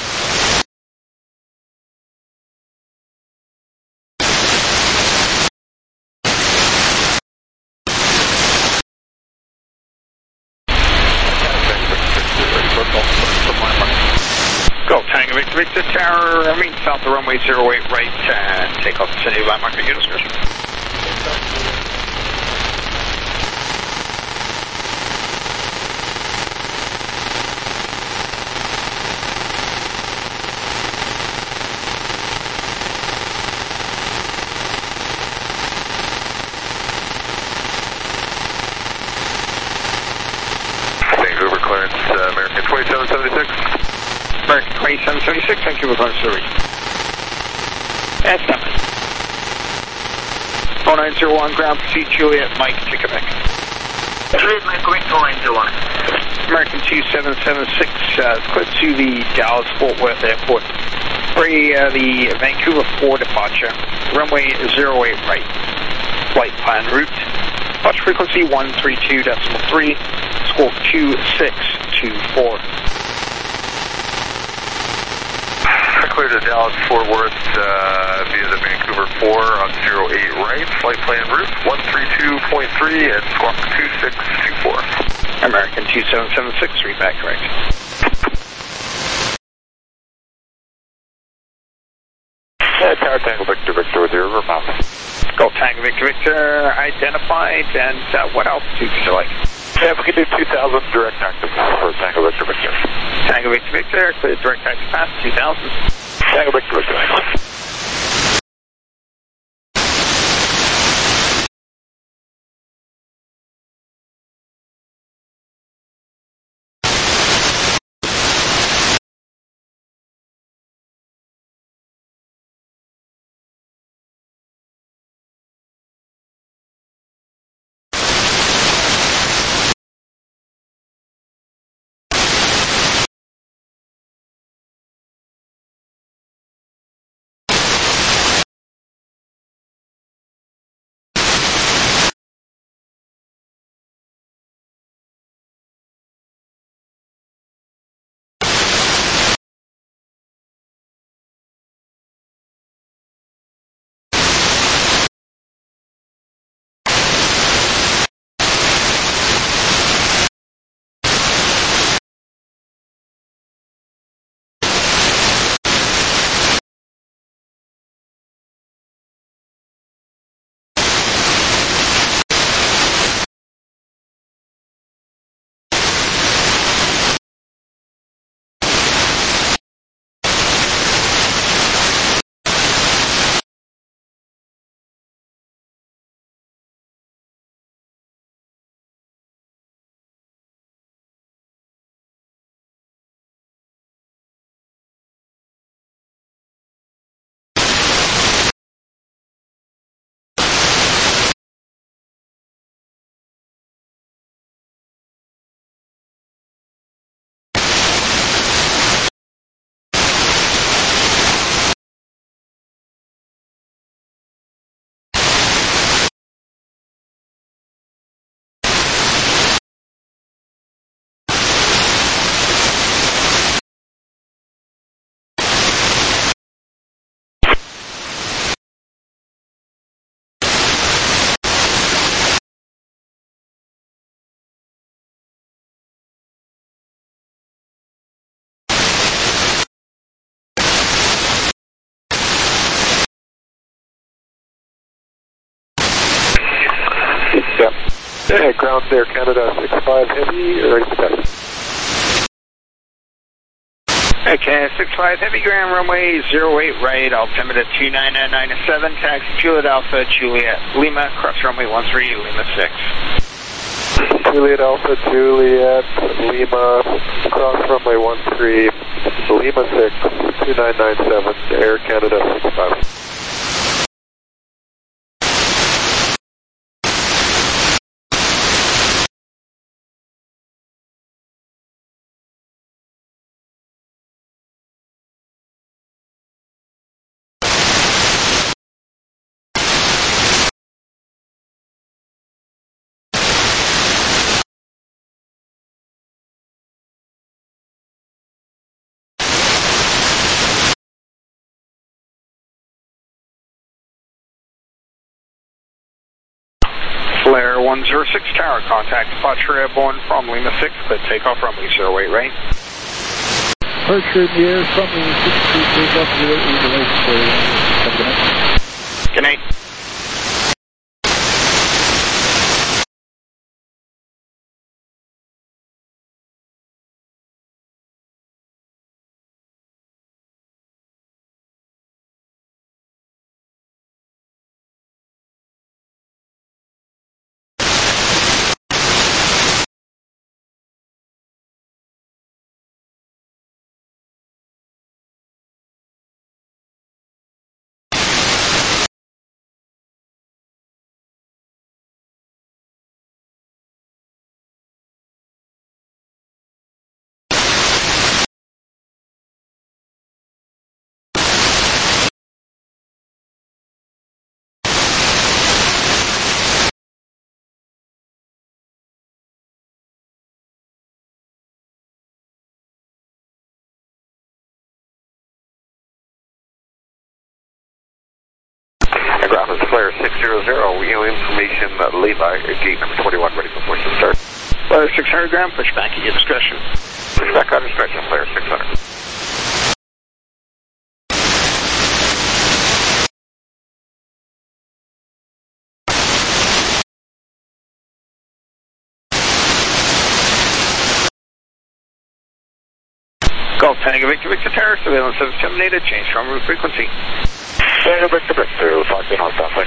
Go Tango Victor Tower, south of runway 08 right, and take off the city landmark at your discretion. Vancouver clearance, American 2776. American 2776, thank you for clearance to reach. And stop. 0901, ground, proceed Juliet, Mike to Quebec. Juliet, Mike, Quebec, 0901. American 2776, clear to the Dallas-Fort Worth Airport. For the Vancouver 4 departure, runway 08 right. Flight plan route. Departure frequency 132.3, squawk 2624. Clear to Dallas Fort Worth via the Vancouver 4 on 08 right. Flight plan route 132.3 and squawk 2624. American 2776, read back correct. Tower Tango Victor with your river mouth. Golf Tango Victor identified, and what altitude would you like? Yeah, we can do 2,000 direct active for Tango Victor. Tango Victor, clear direct active path 2,000. Tango Victor. Hey, ground Air Canada 65 Heavy, ready for test. Okay, 65 Heavy, ground runway 08 right, altimeter 29997, taxi Juliet Alpha, Juliet Lima, cross runway 13, Lima 6. Juliet Alpha, Juliet Lima, cross runway 13, Lima 6, 2997, Air Canada 65. Flare 106 tower, contact departure airborne from Lima 6, clear takeoff runway 08 right. Departure in the air from Lima 6, clear takeoff 08 right. Have a good night. Good night. Ground is Flare 600, we have information Lima, gate number 21, ready for push to start. Flare 600 ground, push back at your discretion. Push back on discretion, Flare 600. Golf Tango Victor Victor Tower, surveillance service terminated, change from route frequency. Tango Victor Victor, talk in on Southway.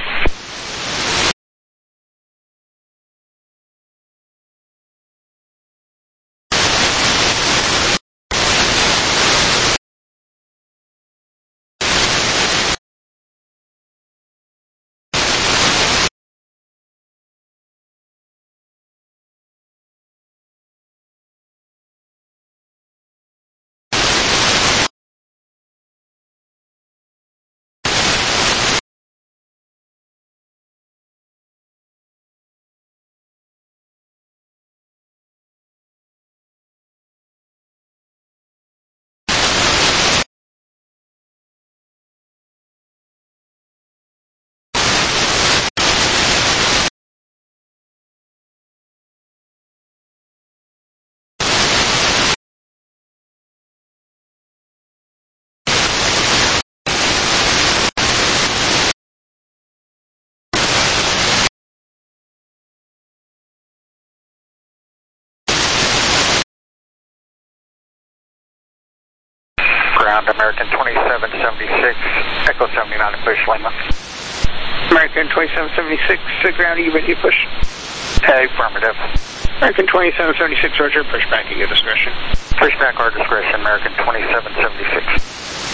Ground American 2776, Echo 79 push Lima. American 2776, ground, are you ready to push? Affirmative. American 2776, roger, push back at your discretion. Push back our discretion, American 2776.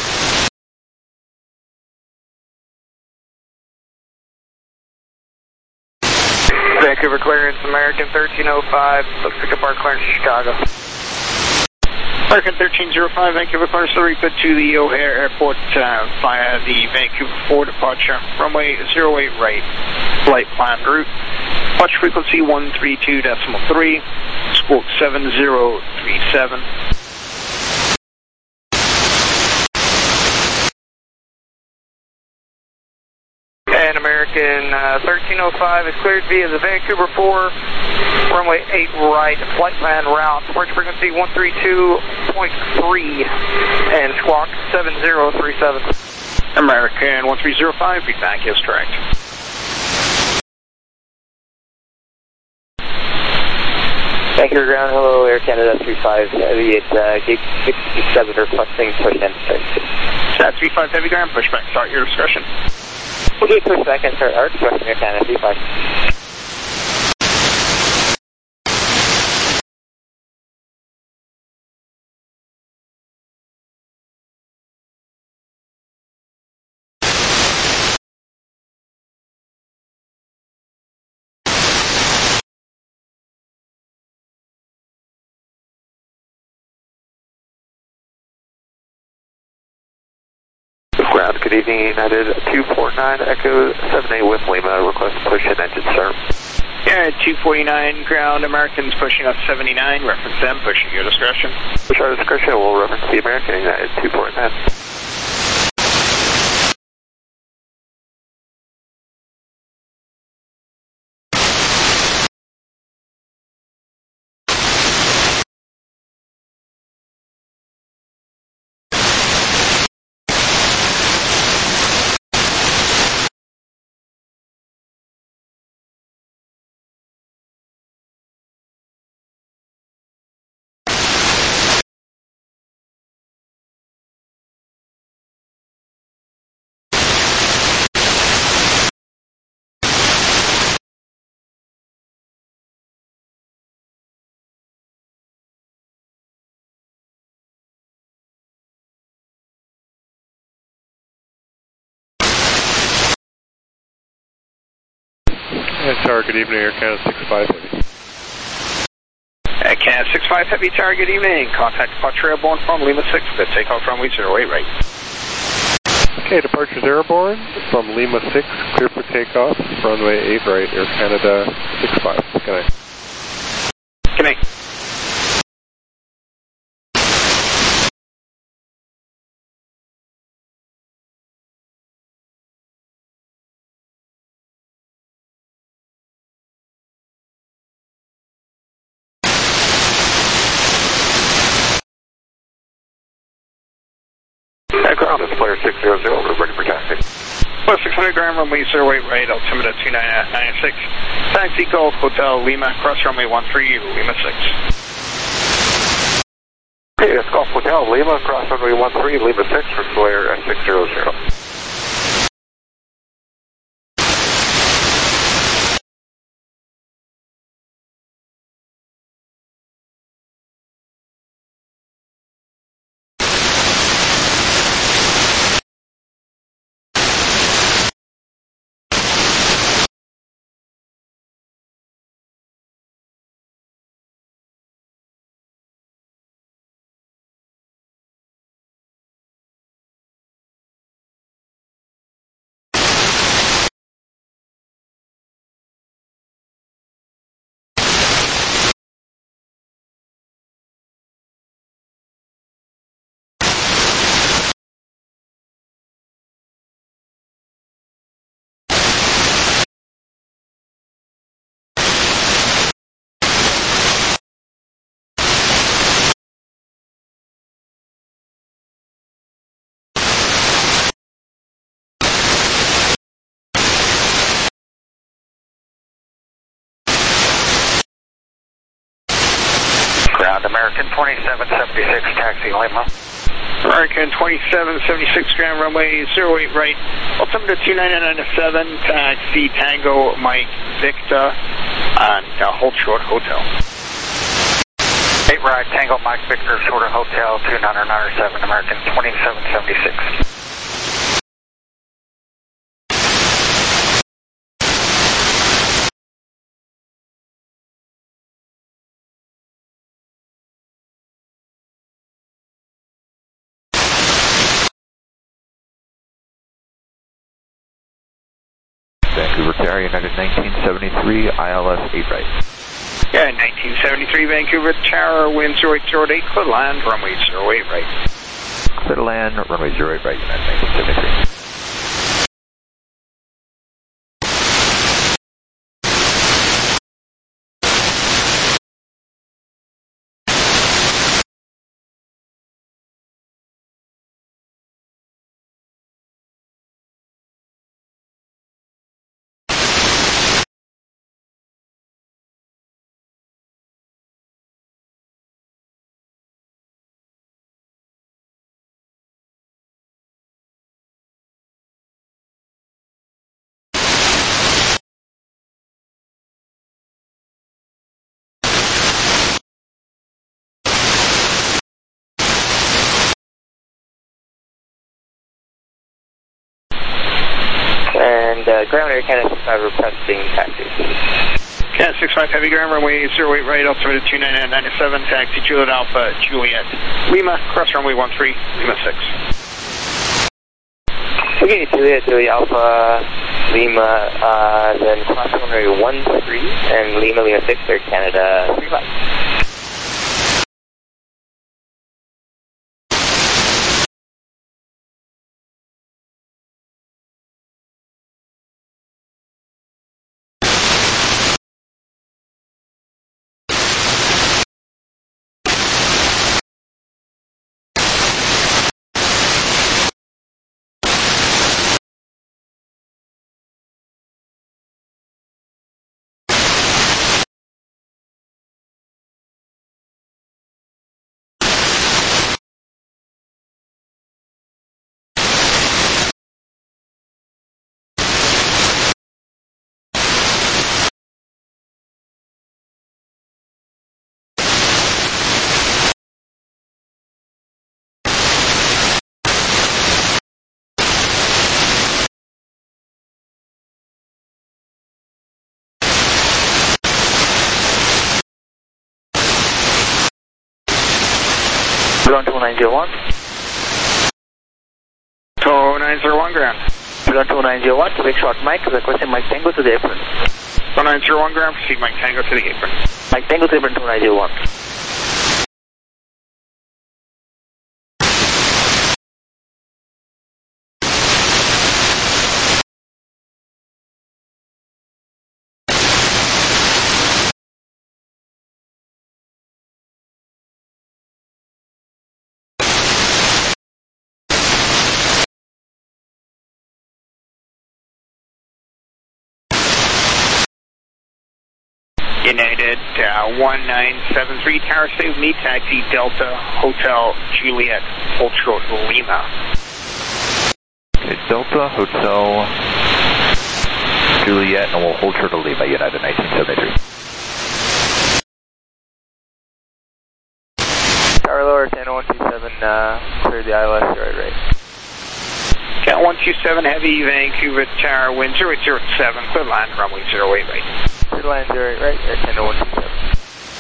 Vancouver clearance, American 1305, let's pick up our clearance to Chicago. American 1305, Vancouver clearance, repeat to the O'Hare Airport via the Vancouver 4 departure, runway 08 right, flight plan route, departure frequency 132.3, squawk 7037. And American 1305 is cleared via the Vancouver 4, runway 8 right, flight plan route, departure frequency 132.3, and squawk 7037. American 1305, feedback is correct. Vancouver ground, hello, Air Canada 35 Heavy, it's gate 67 requesting push in. 35 Heavy ground, pushback, start your discretion. Okay, pushback and start our discretion, Air Canada 35. Ground, good evening, United 249 Echo 78 with Lima, request push in engine start. Yeah, 249 ground, Americans pushing up 79, reference them, pushing your discretion. Push our discretion, we'll reference the American United 249. Tower, good evening, Air Canada 65 Heavy. Air Canada 65 Heavy, Tower, good evening. Contact departure airborne from Lima 6, the takeoff runway 08 right. Okay, departure's airborne from Lima 6, clear for takeoff, runway 8 right, Air Canada 65. Good night. Good night. Ground, it's player 600, we're ready for taxi. Plus 600 ground, runway 08 right, altimeter 2996. Taxi Golf Hotel Lima, cross runway 13, Lima 6. Okay, that's Golf Hotel Lima, cross runway 13, Lima 6 for Sawyer at 600. Ground, American 2776, taxi Lima. American 2776 ground, runway 08 right, altimeter 2997, taxi Tango Mike Victor, and hold short hotel. 8 right, Tango Mike Victor, short of hotel 2997, American 2776. Vancouver Tower, United 1973, ILS 8 right. Yeah, 1973 Vancouver Tower, wind 0808, clear to land, runway 08 right. Clear to land, runway 08 right, United 1973. ground Air Canada 65 requesting taxi. Canada 65 Heavy ground, runway 08 right, altimeter 29997, taxi Juliet Alpha, Juliet Lima, cross runway 13, Lima 6. Okay, Juliet Alpha, Lima, then cross runway 13, and Lima 6, Air Canada 35. Ground 2901. 2901 ground. Ground 2901 to make short Mike, requesting Mike Tango to the apron. 2901 ground, proceed Mike Tango to the apron. Mike Tango to the apron 2901. United 1973, Tower stay with me, taxi Delta Hotel Juliet Ultra Lima. Okay, Delta Hotel Juliet, and we'll hold short to Lima, United 1973. Tower lower, 10127, clear the ILS, right. Cat 127 Heavy, Vancouver Tower, wind 0807, clear line, runway 08 right. Clear line 08 right, Air Canada 127.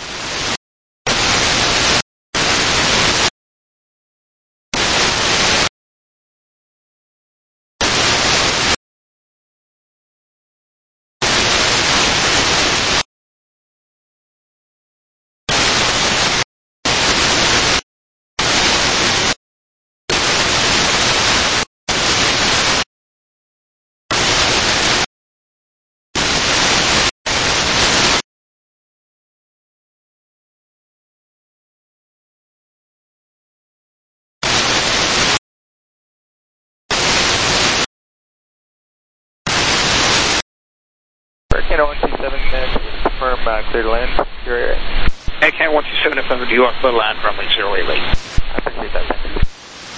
Canada 127 minutes, confirm clear to land. You're right. Canada 127 affirmative, you are clear to land, runway 08 late. I appreciate that, thank you.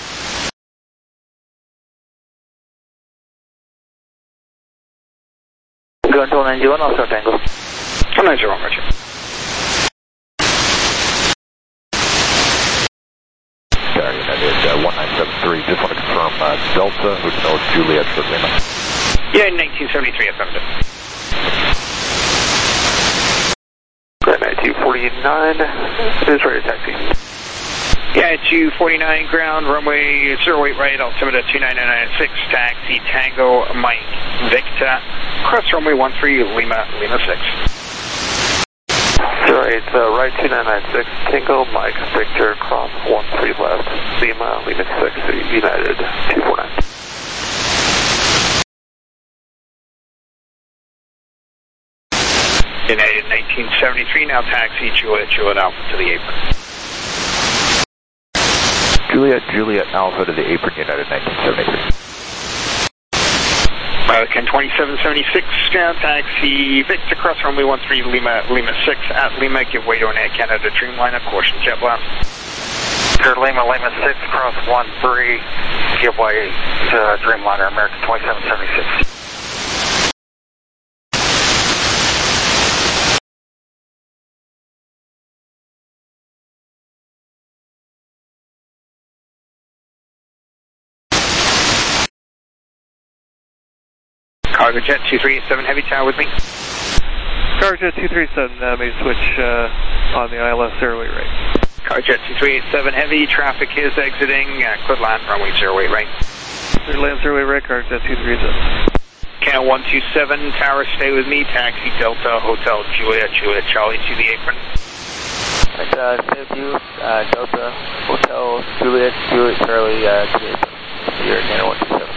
Ground 2901, also Tango. 2901, Roger. Sorry, United 1973, just want to confirm Delta Hotel Juliet for Lima. Yeah, 1973 affirmative. Grand 249, is ready to taxi. Yeah, 249 ground, runway 08 right, altimeter 29996, taxi Tango Mike Victor, cross runway 13, Lima 6. 08, right 2996, Tango Mike Victor, cross 13 left, Lima 6, United 249. United 1973, now taxi Juliet Alpha to the apron. Juliet Alpha to the apron, United 1973. American 2776, ground taxi Victor, cross runway 13, Lima 6, at Lima, give way to an Air Canada Dreamliner, caution jet blast. Sir, Lima 6, cross 13, give way to Dreamliner, American 2776. Cargo Jet 2387 Heavy Tower with me. Cargo Jet 237, may switch on the ILS airway right. Cargo Jet 2387 Heavy, traffic is exiting, clear land, runway 08 right. Clear land, airway right, Cargo Jet 237. Can 127, tower, stay with me, taxi Delta, Hotel Juliet, Juliet Charlie to the apron. Stay with you, Delta, Hotel Juliet, Juliet Charlie to the apron. You're Can 127.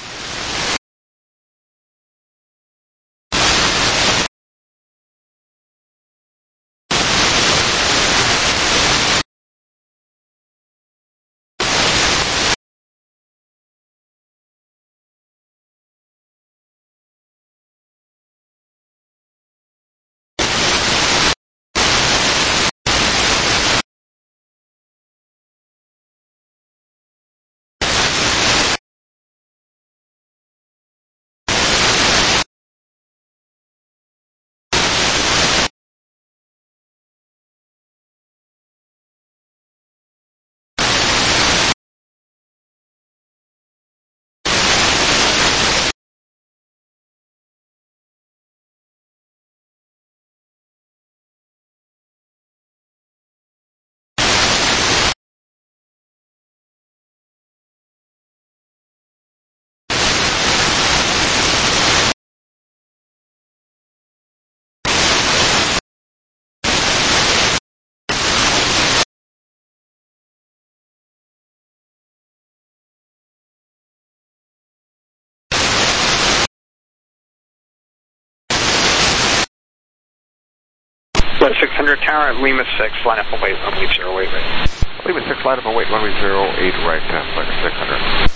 But 600 tower at Lima 6, line up and wait, runway 08 right. Lima 6, line up and wait, runway 08 right, Lima 600.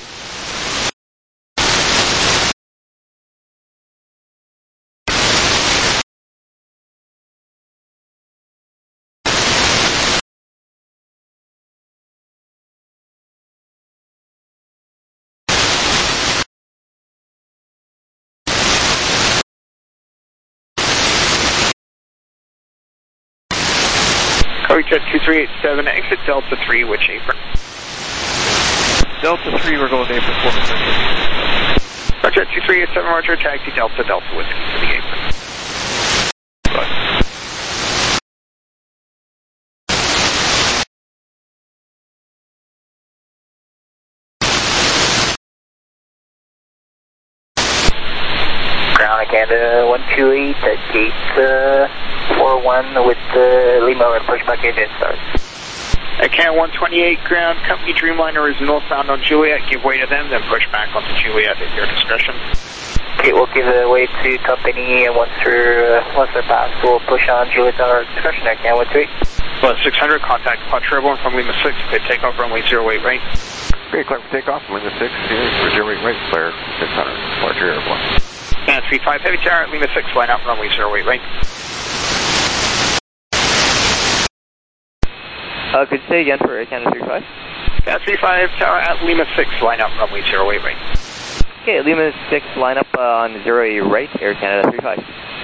Cargo Jet 2387, exit Delta 3, which apron? Delta 3, we're going to apron 4. Cargo Jet 2387, Roger, taxi Delta, Delta Whiskey to the apron. Right. Ground Canada 128 at gate 41 with Lima and pushback engine start. At Can 128 ground, company Dreamliner is northbound on Juliet. Give way to them, then push back onto Juliet at your discretion. Okay, we'll give it way to company, and once they're passed, we'll push on Juliet at our discretion at Can 128. Well, 600, contact Quattro Airborne from Lima 6. Clear takeoff, runway 08 right. Great, clear for takeoff, Lima 6, here, for 08 right, clear 600, Quattro Airborne. Can 35 Heavy Tower at Lima 6, line up, runway 08 right. Could you say again for Canada 35? Can 35 Tower at Lima 6, line up, runway 08 right. Okay, Lima 6, line up on 08 right, Air Canada 35.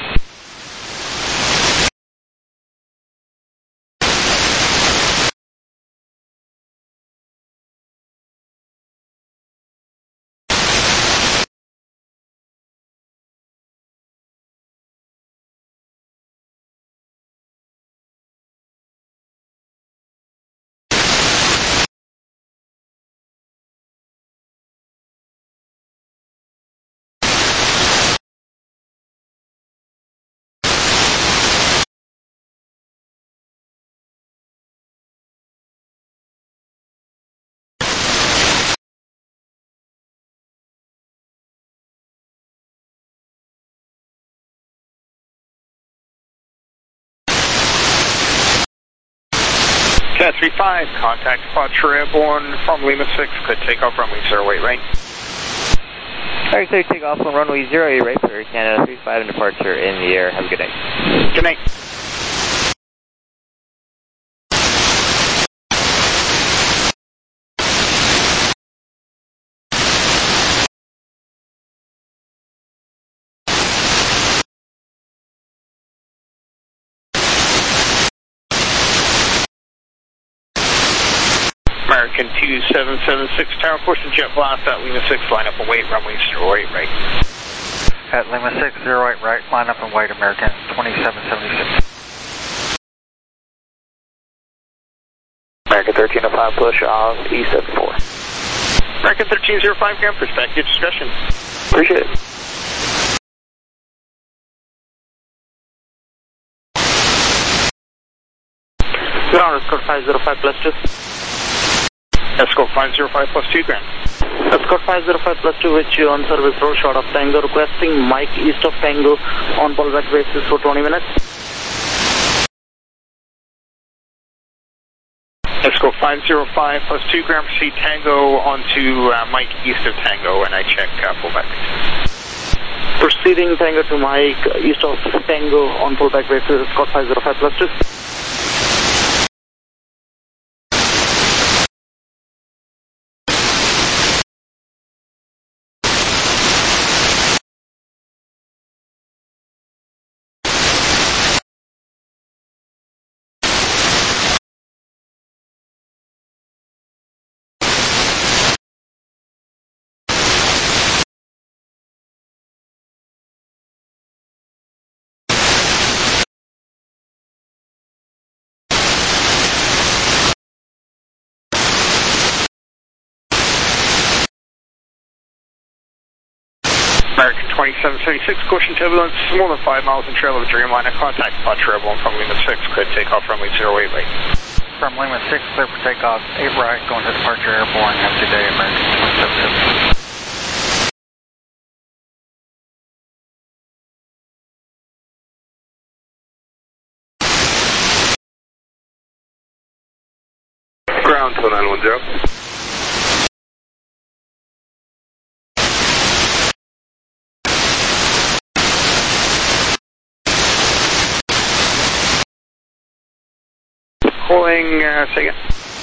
Cat 35, contact Quattro Airborne from Lima 6, could take off runway 08 right. Alright, so take off on runway 08 right for Canada 35 and departure in the air. Have a good night. Good night. American 2776 Tower, course and jet blast at Lima 6, line up and wait, runway 08 right. at Lima 6, 08 right, line up and wait, American 2776. American 1305, push off E74. American 1305, ground pushback, your discretion. Appreciate it. Ground, Escort 505 plus 2. Escort 505 plus 2, ground. Escort 505 plus 2 with you on service road, short of Tango, requesting Mike east of Tango on pullback basis for 20 minutes. Escort 505 plus 2, ground, proceed Tango onto Mike east of Tango, and I check pullback. Proceeding Tango to Mike east of Tango on pullback basis, Escort 505 plus 2. American 2776, caution turbulence, more than 5 miles in trail of the Dreamliner. Contact departure airborne from Lima 6, could take off runway 08 right. From Lima 6, clear for takeoff, 8 right, going to departure airborne. Have a good day, American 2776. Ground 2910. Calling, say again.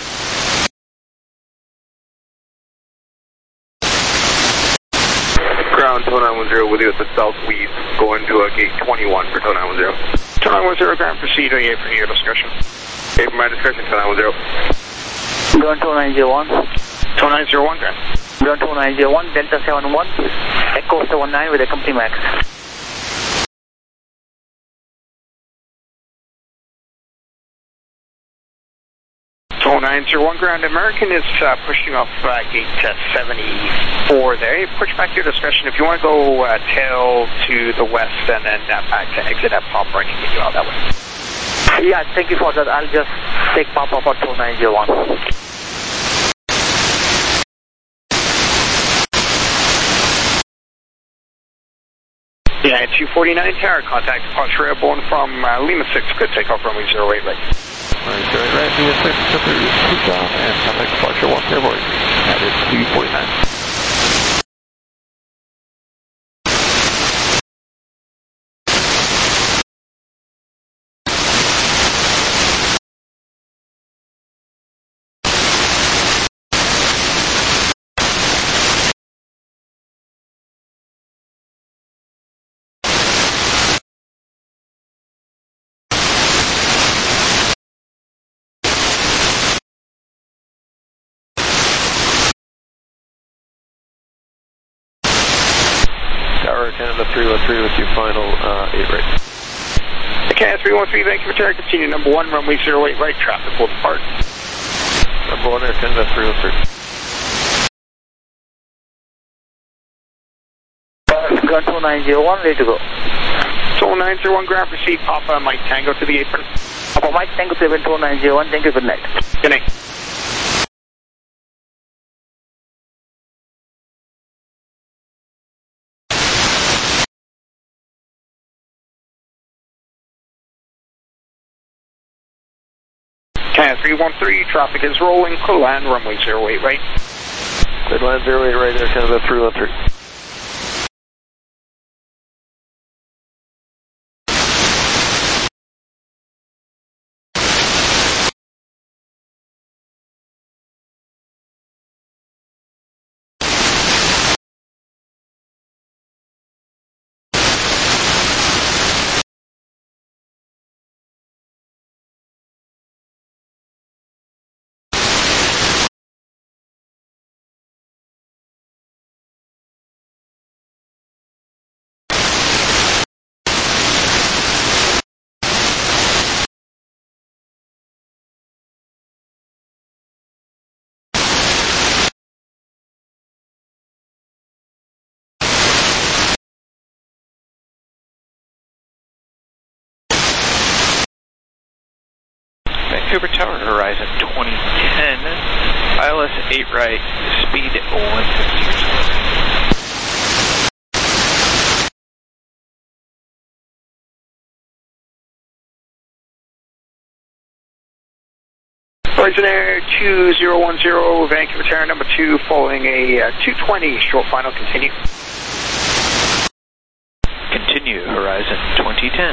Ground 2910 with you at the southwest, going to gate 21 for 2910. 2910, ground, proceed OA for your discretion. Okay, for my discretion, 2910. Ground 2901. 2901, ground. Ground 2901, Delta 71, Echo 79 with a company max. 0901, ground. American is pushing off gate 74 there. Push back your discretion. If you want to go tail to the west and then back to exit at Papa, I can get you out that way. Yeah, thank you for that. I'll just take Papa for 2901. Yeah, 249 tower, contact departure airborne from Lima 6, could take off runway 08 right. Runway 08 right, Lima 6, switch off, and contact departure 1 airborne. That is 249. Tower Canada 313 with your final 8 right. Canada 313, Vancouver Tower, continue number 1, runway 08 right, traffic will depart. Number 1 Air Canada 313. Ground 2901, ready to go. 2901, ground, proceed Papa Mike Tango to the apron. Papa Mike Tango 2901, thank you, good night. Good night. Canada 313, traffic is rolling, clear land, runway 08 right. Clear land 08 right, Air Canada 313. Vancouver Tower, Horizon 2010, ILS 8 right, speed 160. Horizon Air 2010, Vancouver Tower number 2, following a 220, short final, continue. Continue, Horizon 2010.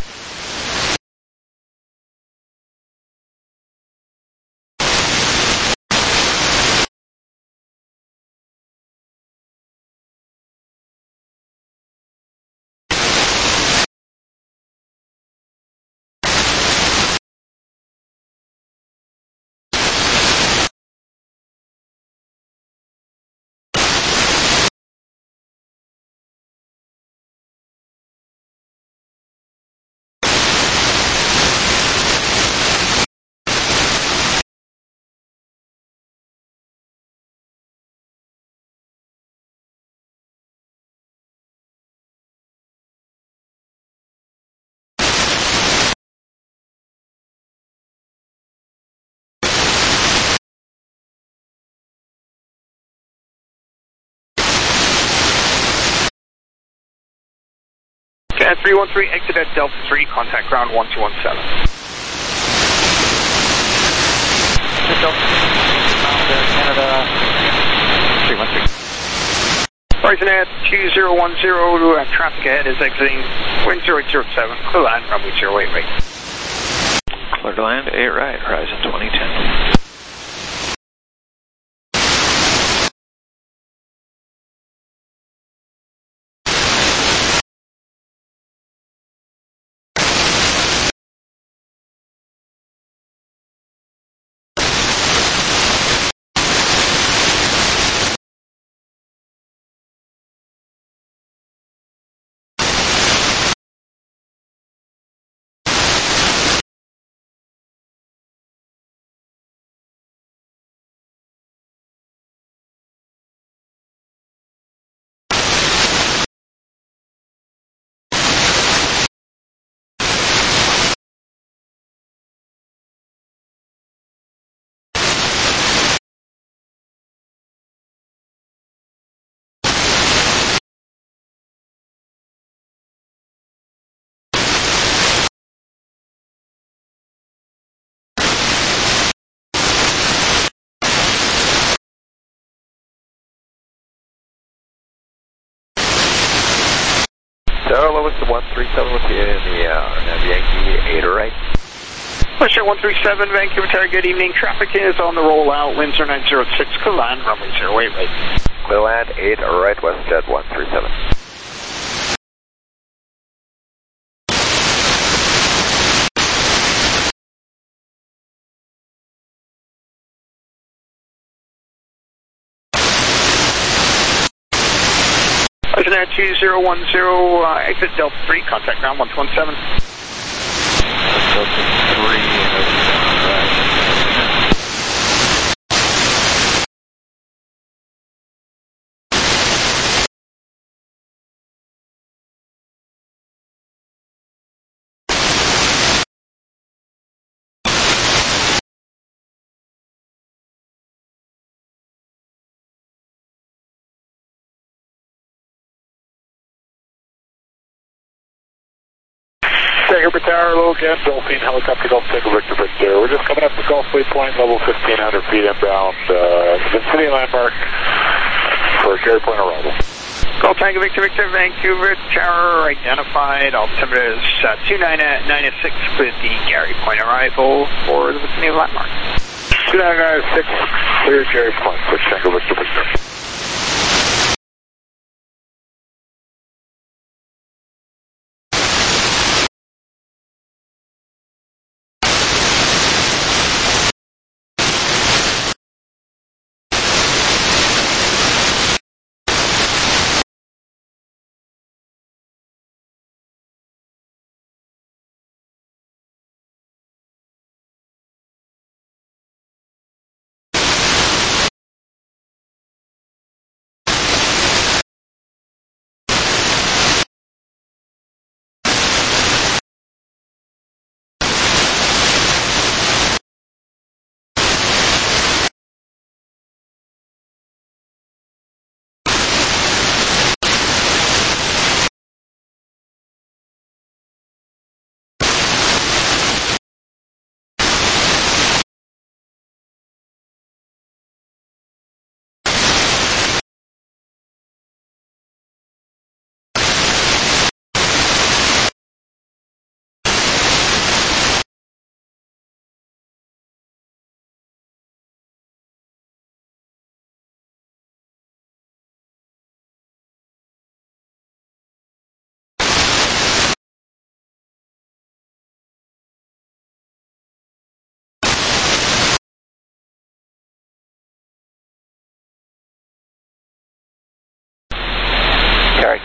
Okay, 313, exit at Delta 3, contact ground 1217. Delta, Canada, 313. Horizon Air 2010, traffic ahead is exiting wind 0807, clear line, runway 08 right. Clear to land, 8 right, Horizon 2010. Tower Lowest 137 with you in the Yankee 8 right. Pressure 137, Vancouver Tower, good evening. Traffic is on the rollout, wind 0906, clear line, runway 08 right. Clear land 8 right, WestJet 137. Horizon Air 2010, exit Delta 3, contact ground 1217. Delta 3, Vancouver Tower, low again, Dolphin, helicopter Golf Tango Victor Victor. We're just coming up to Gulf Waypoint, level 1,500 feet inbound, Vicinity landmark for Gary Point arrival. Golf Tango Victor Victor, Vancouver Tower identified, altimeter is 29996 with the Gary Point arrival for the Vicinity landmark. 29996, clear Gary Point for Tango Victor Victor.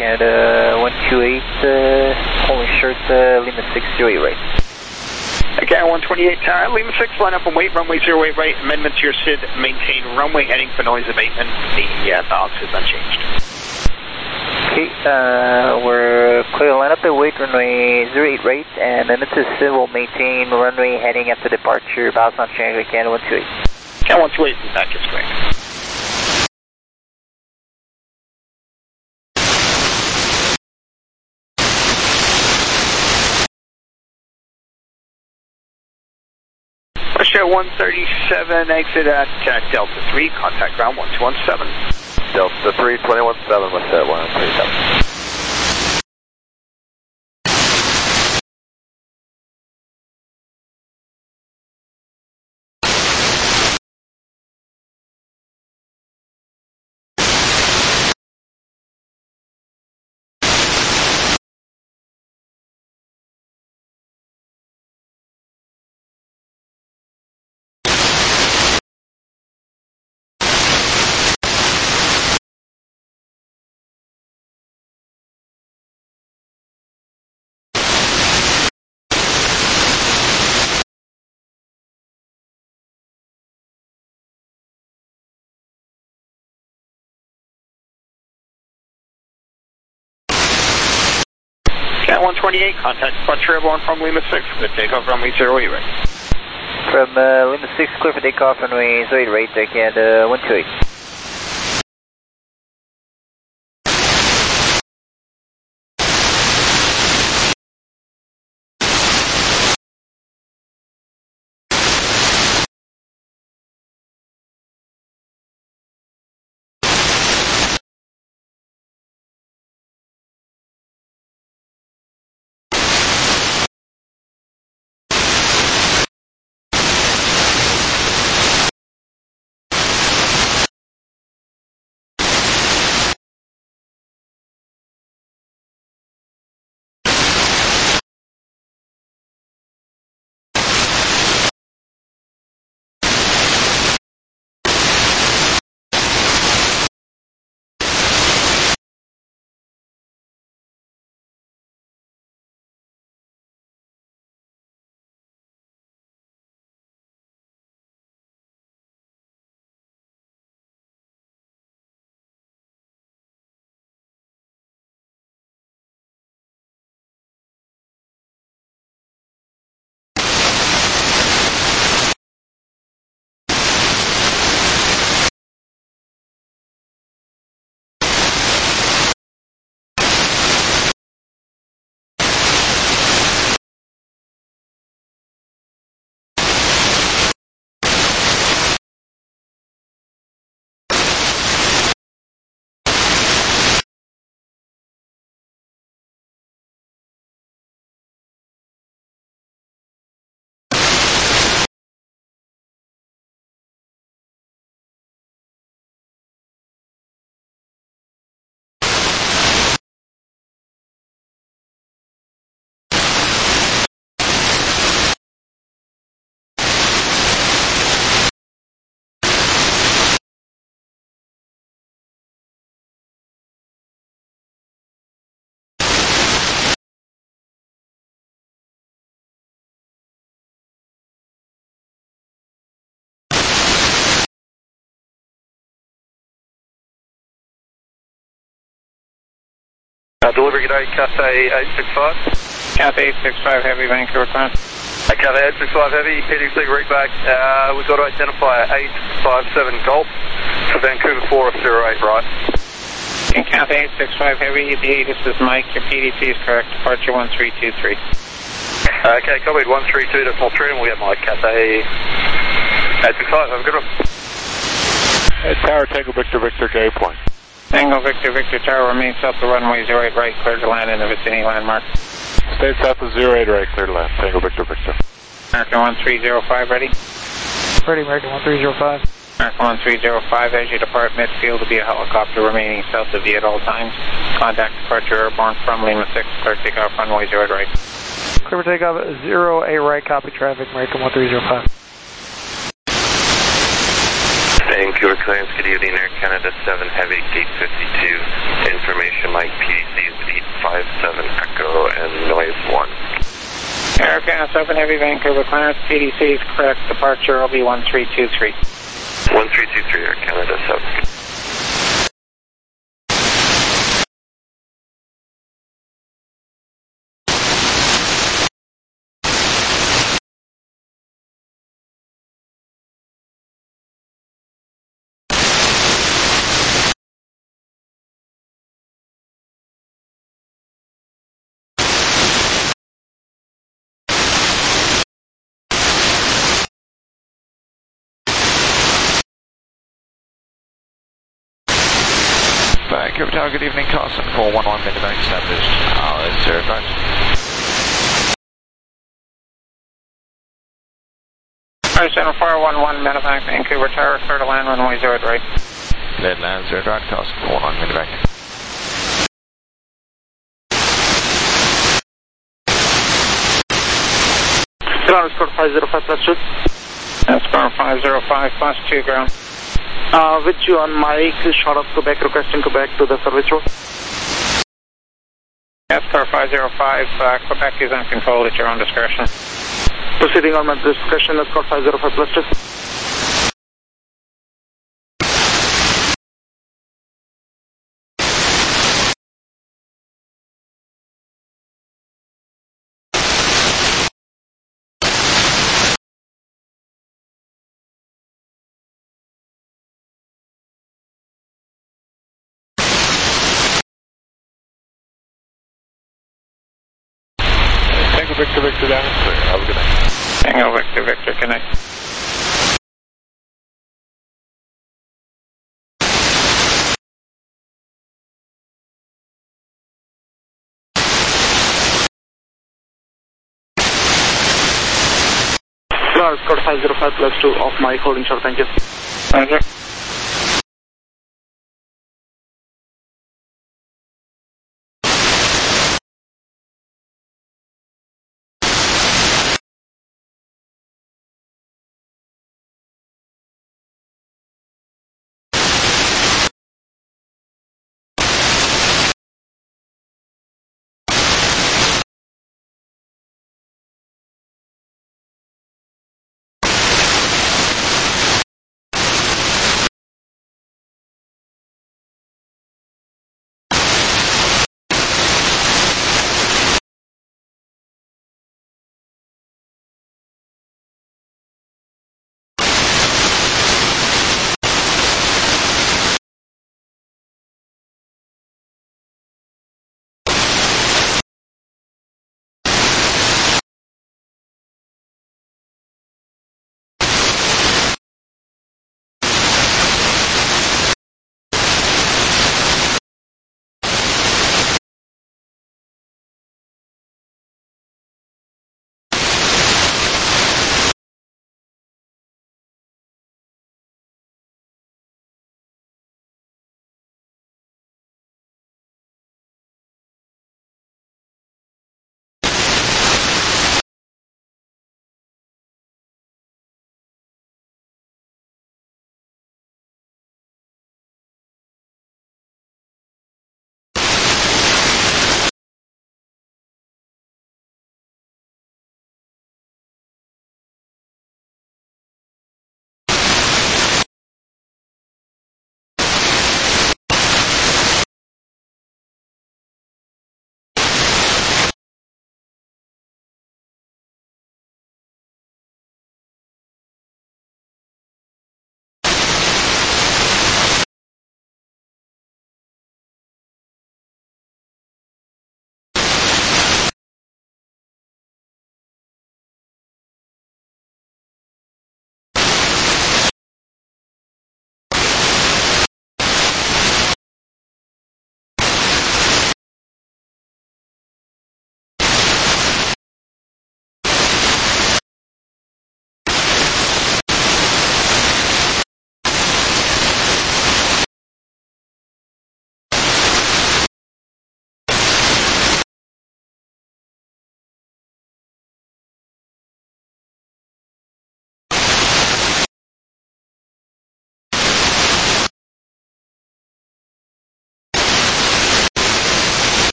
Canada 128, holding short, Lima 608 right. Okay, 128 Tower, Lima 6, line up and wait, runway 08 right, amendment to your SID, maintain runway heading for noise abatement, the balance is unchanged. Okay, we're clear to line up and wait, runway 08 right, and amendment to SID will maintain runway heading after departure, balance unchanged, Canada 128. Canada 128, that is correct. Show 137, exit at Delta 3, contact ground 1217. Delta 3, 217, what's that 137? Cat 128, contact departure airborne from Lima 6, good takeoff runway 08 right. From Lima 6, clear for takeoff runway 08 right, Canada 128. Delivery, good day, Cathay 865. Cathay 865 Heavy, Vancouver Climb. Cathay 865 Heavy, PDC readback. We've got to identify 857 Golf for Vancouver 408 right. And Cathay 865 Heavy, this is Mike, your PDC is correct, departure 1323. Okay, copied 132.3 and we'll get Mike, Cathay 865, have a good one. Tower, Tango Victor, Victor, J point. Tango Victor, Victor Tower, remain south of runway 08 right, clear to land in the vicinity landmark. Stay south of 08 right, clear to land. Tango Victor, Victor. American 1305 ready? Ready, American 1305. American 1305, as you depart midfield to be a helicopter remaining south of you at all times. Contact departure airborne from Lima 6, clear takeoff runway 08 right. Clear for takeoff 08 right, copy traffic, American 1305. Thank Vancouver clearance, good evening, Air Canada 7 Heavy, gate 52. Information, Mike, PDC is 857 Echo and noise 1. Air Canada 7 Heavy, Vancouver clearance, PDC is correct, departure will be 1323. 1323, Air Canada 7. Vancouver Tower, good evening, Carson 411 Mid-Bank established. Let's zero right. Center 411 Mid-Bank, Vancouver Tower, clear to land runway 0 right. Clear to land 0 right, Carson 419 Mid-Bank. Ground score 505 plus 2. Score 505 plus 2 ground. With you on Mike, short of Quebec, requesting Quebec to the service road. Score 505, Quebec is on control at your own discretion. Proceeding on my discretion, Score 505 plus 2. Victor, Victor, down and clear. Have a good night. Tango, Victor, Victor, connect. Ground score 505 plus 2 off Mike, holding short, thank you. Roger.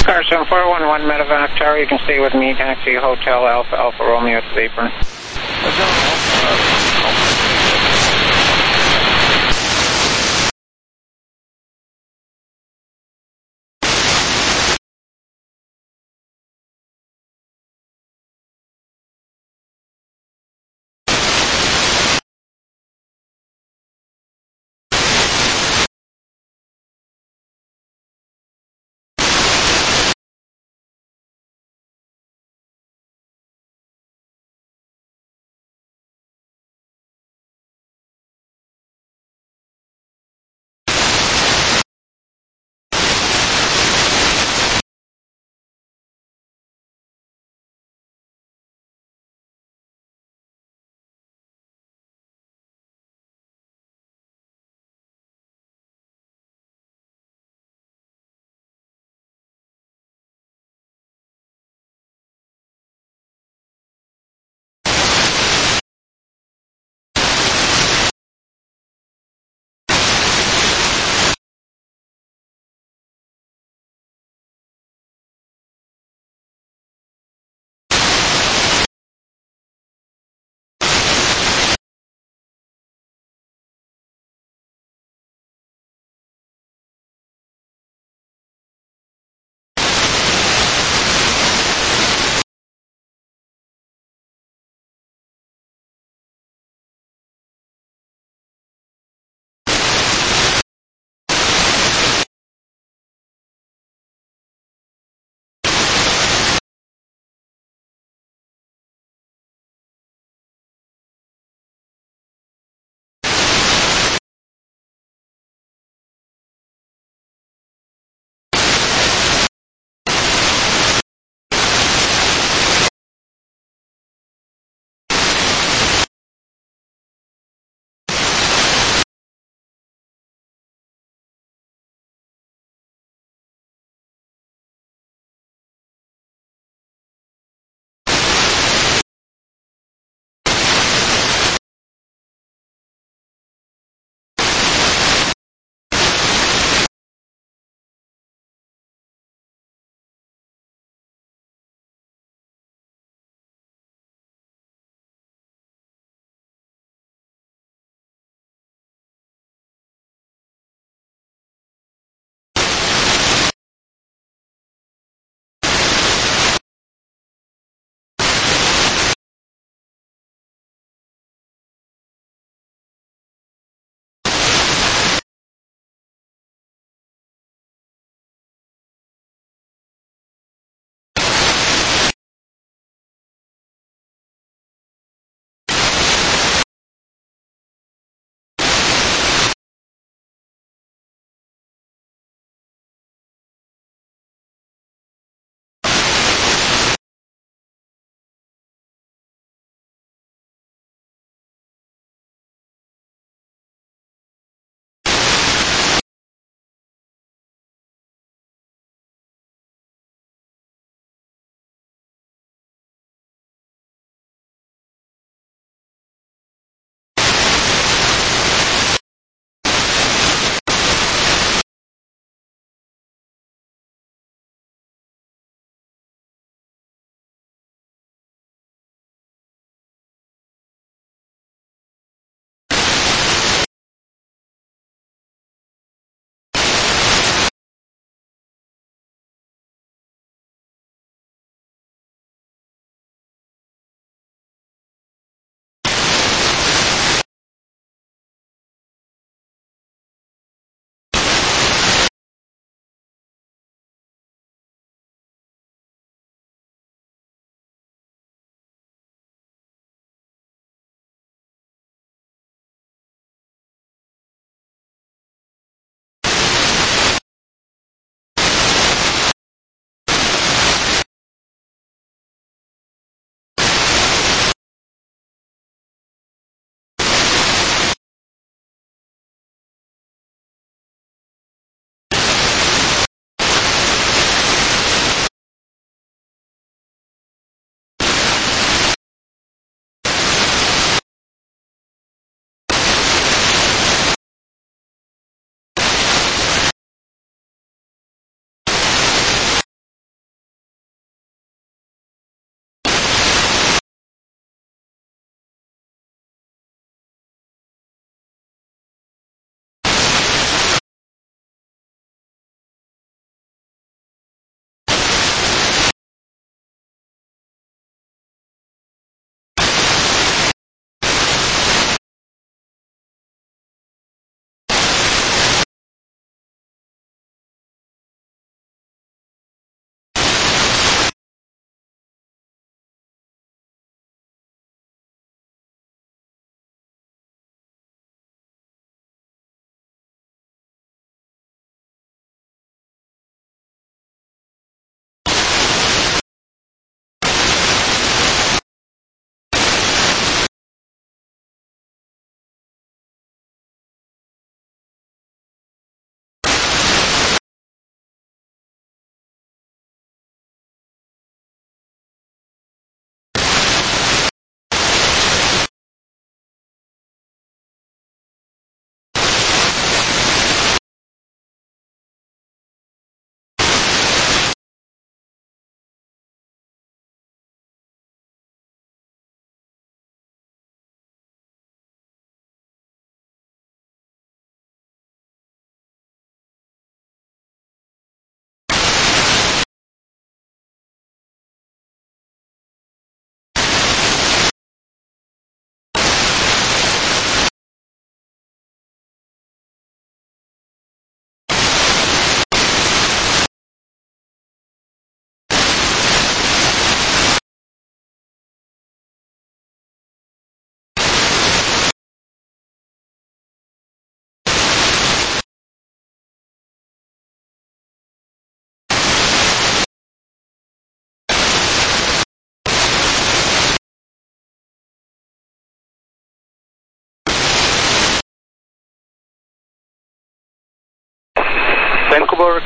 Carson 411 Medevac Tower, you can stay with me, taxi Hotel Alpha Alpha Romeo to the apron.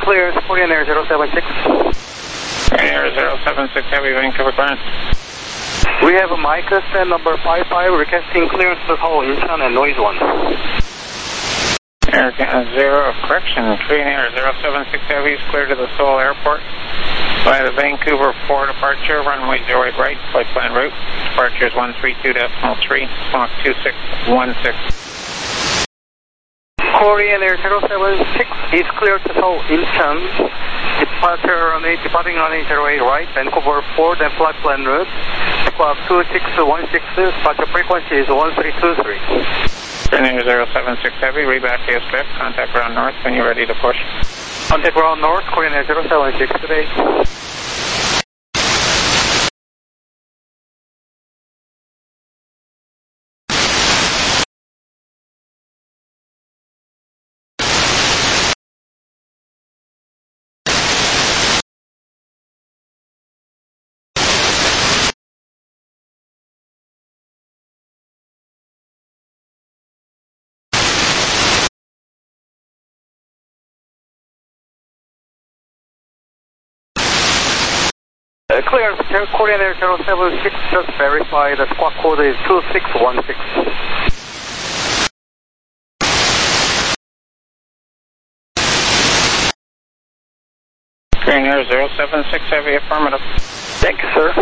clearance, Korean Air 076. Korean Air 076 Heavy, Vancouver clearance. We have a Micah stand number 55 requesting clearance to Seoul Incheon and noise 1. Air Zero, correction, Korean Air 076 Heavy is clear to the Seoul Airport by the Vancouver 4 departure, runway 08 right, flight plan route. Departure is 132.3, squawk 2616. Korean Air 076 is clear to Seoul Incheon. Departing runway 08 right, Vancouver 4, then flight plan route. Squawk 2616, departure frequency is 1323. Korean Air 076 Heavy, reback to SPEC, contact ground north when you're ready to push. Contact ground north, Korean Air 076 today. Clearance, Korean Air 076, just verify the squawk code is 2616. Korean Air 076 Heavy, affirmative. Thank you, sir.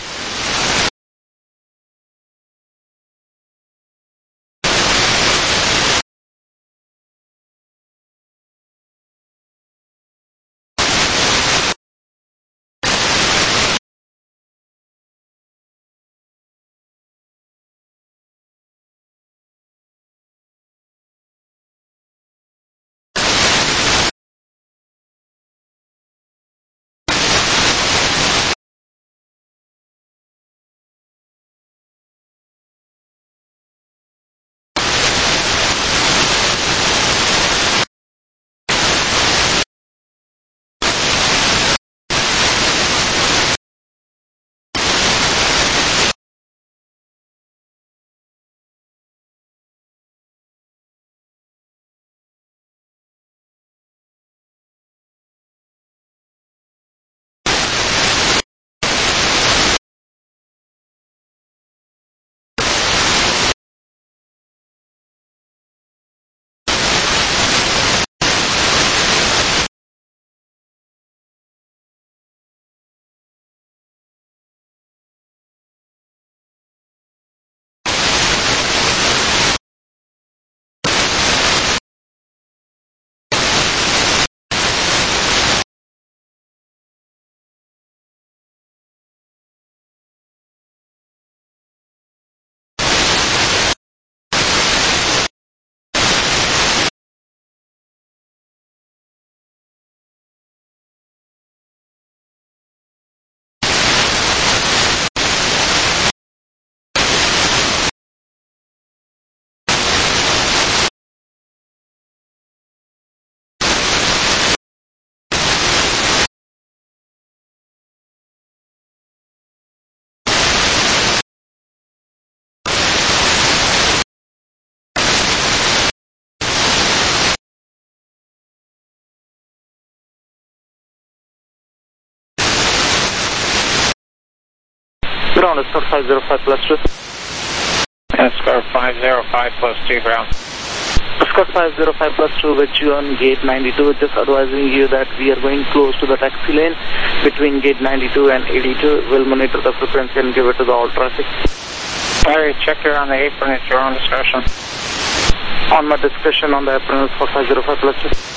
Ground, escort 505 plus 2. Escort 505 plus 2, ground. Escort 505 plus 2 with you on gate 92, just advising you that we are going close to the taxi lane between gate 92 and 82. We'll monitor the frequency and give it to the all traffic. Alright, check here on the apron at your own discretion. On my discretion on the apron is for 505 plus 2.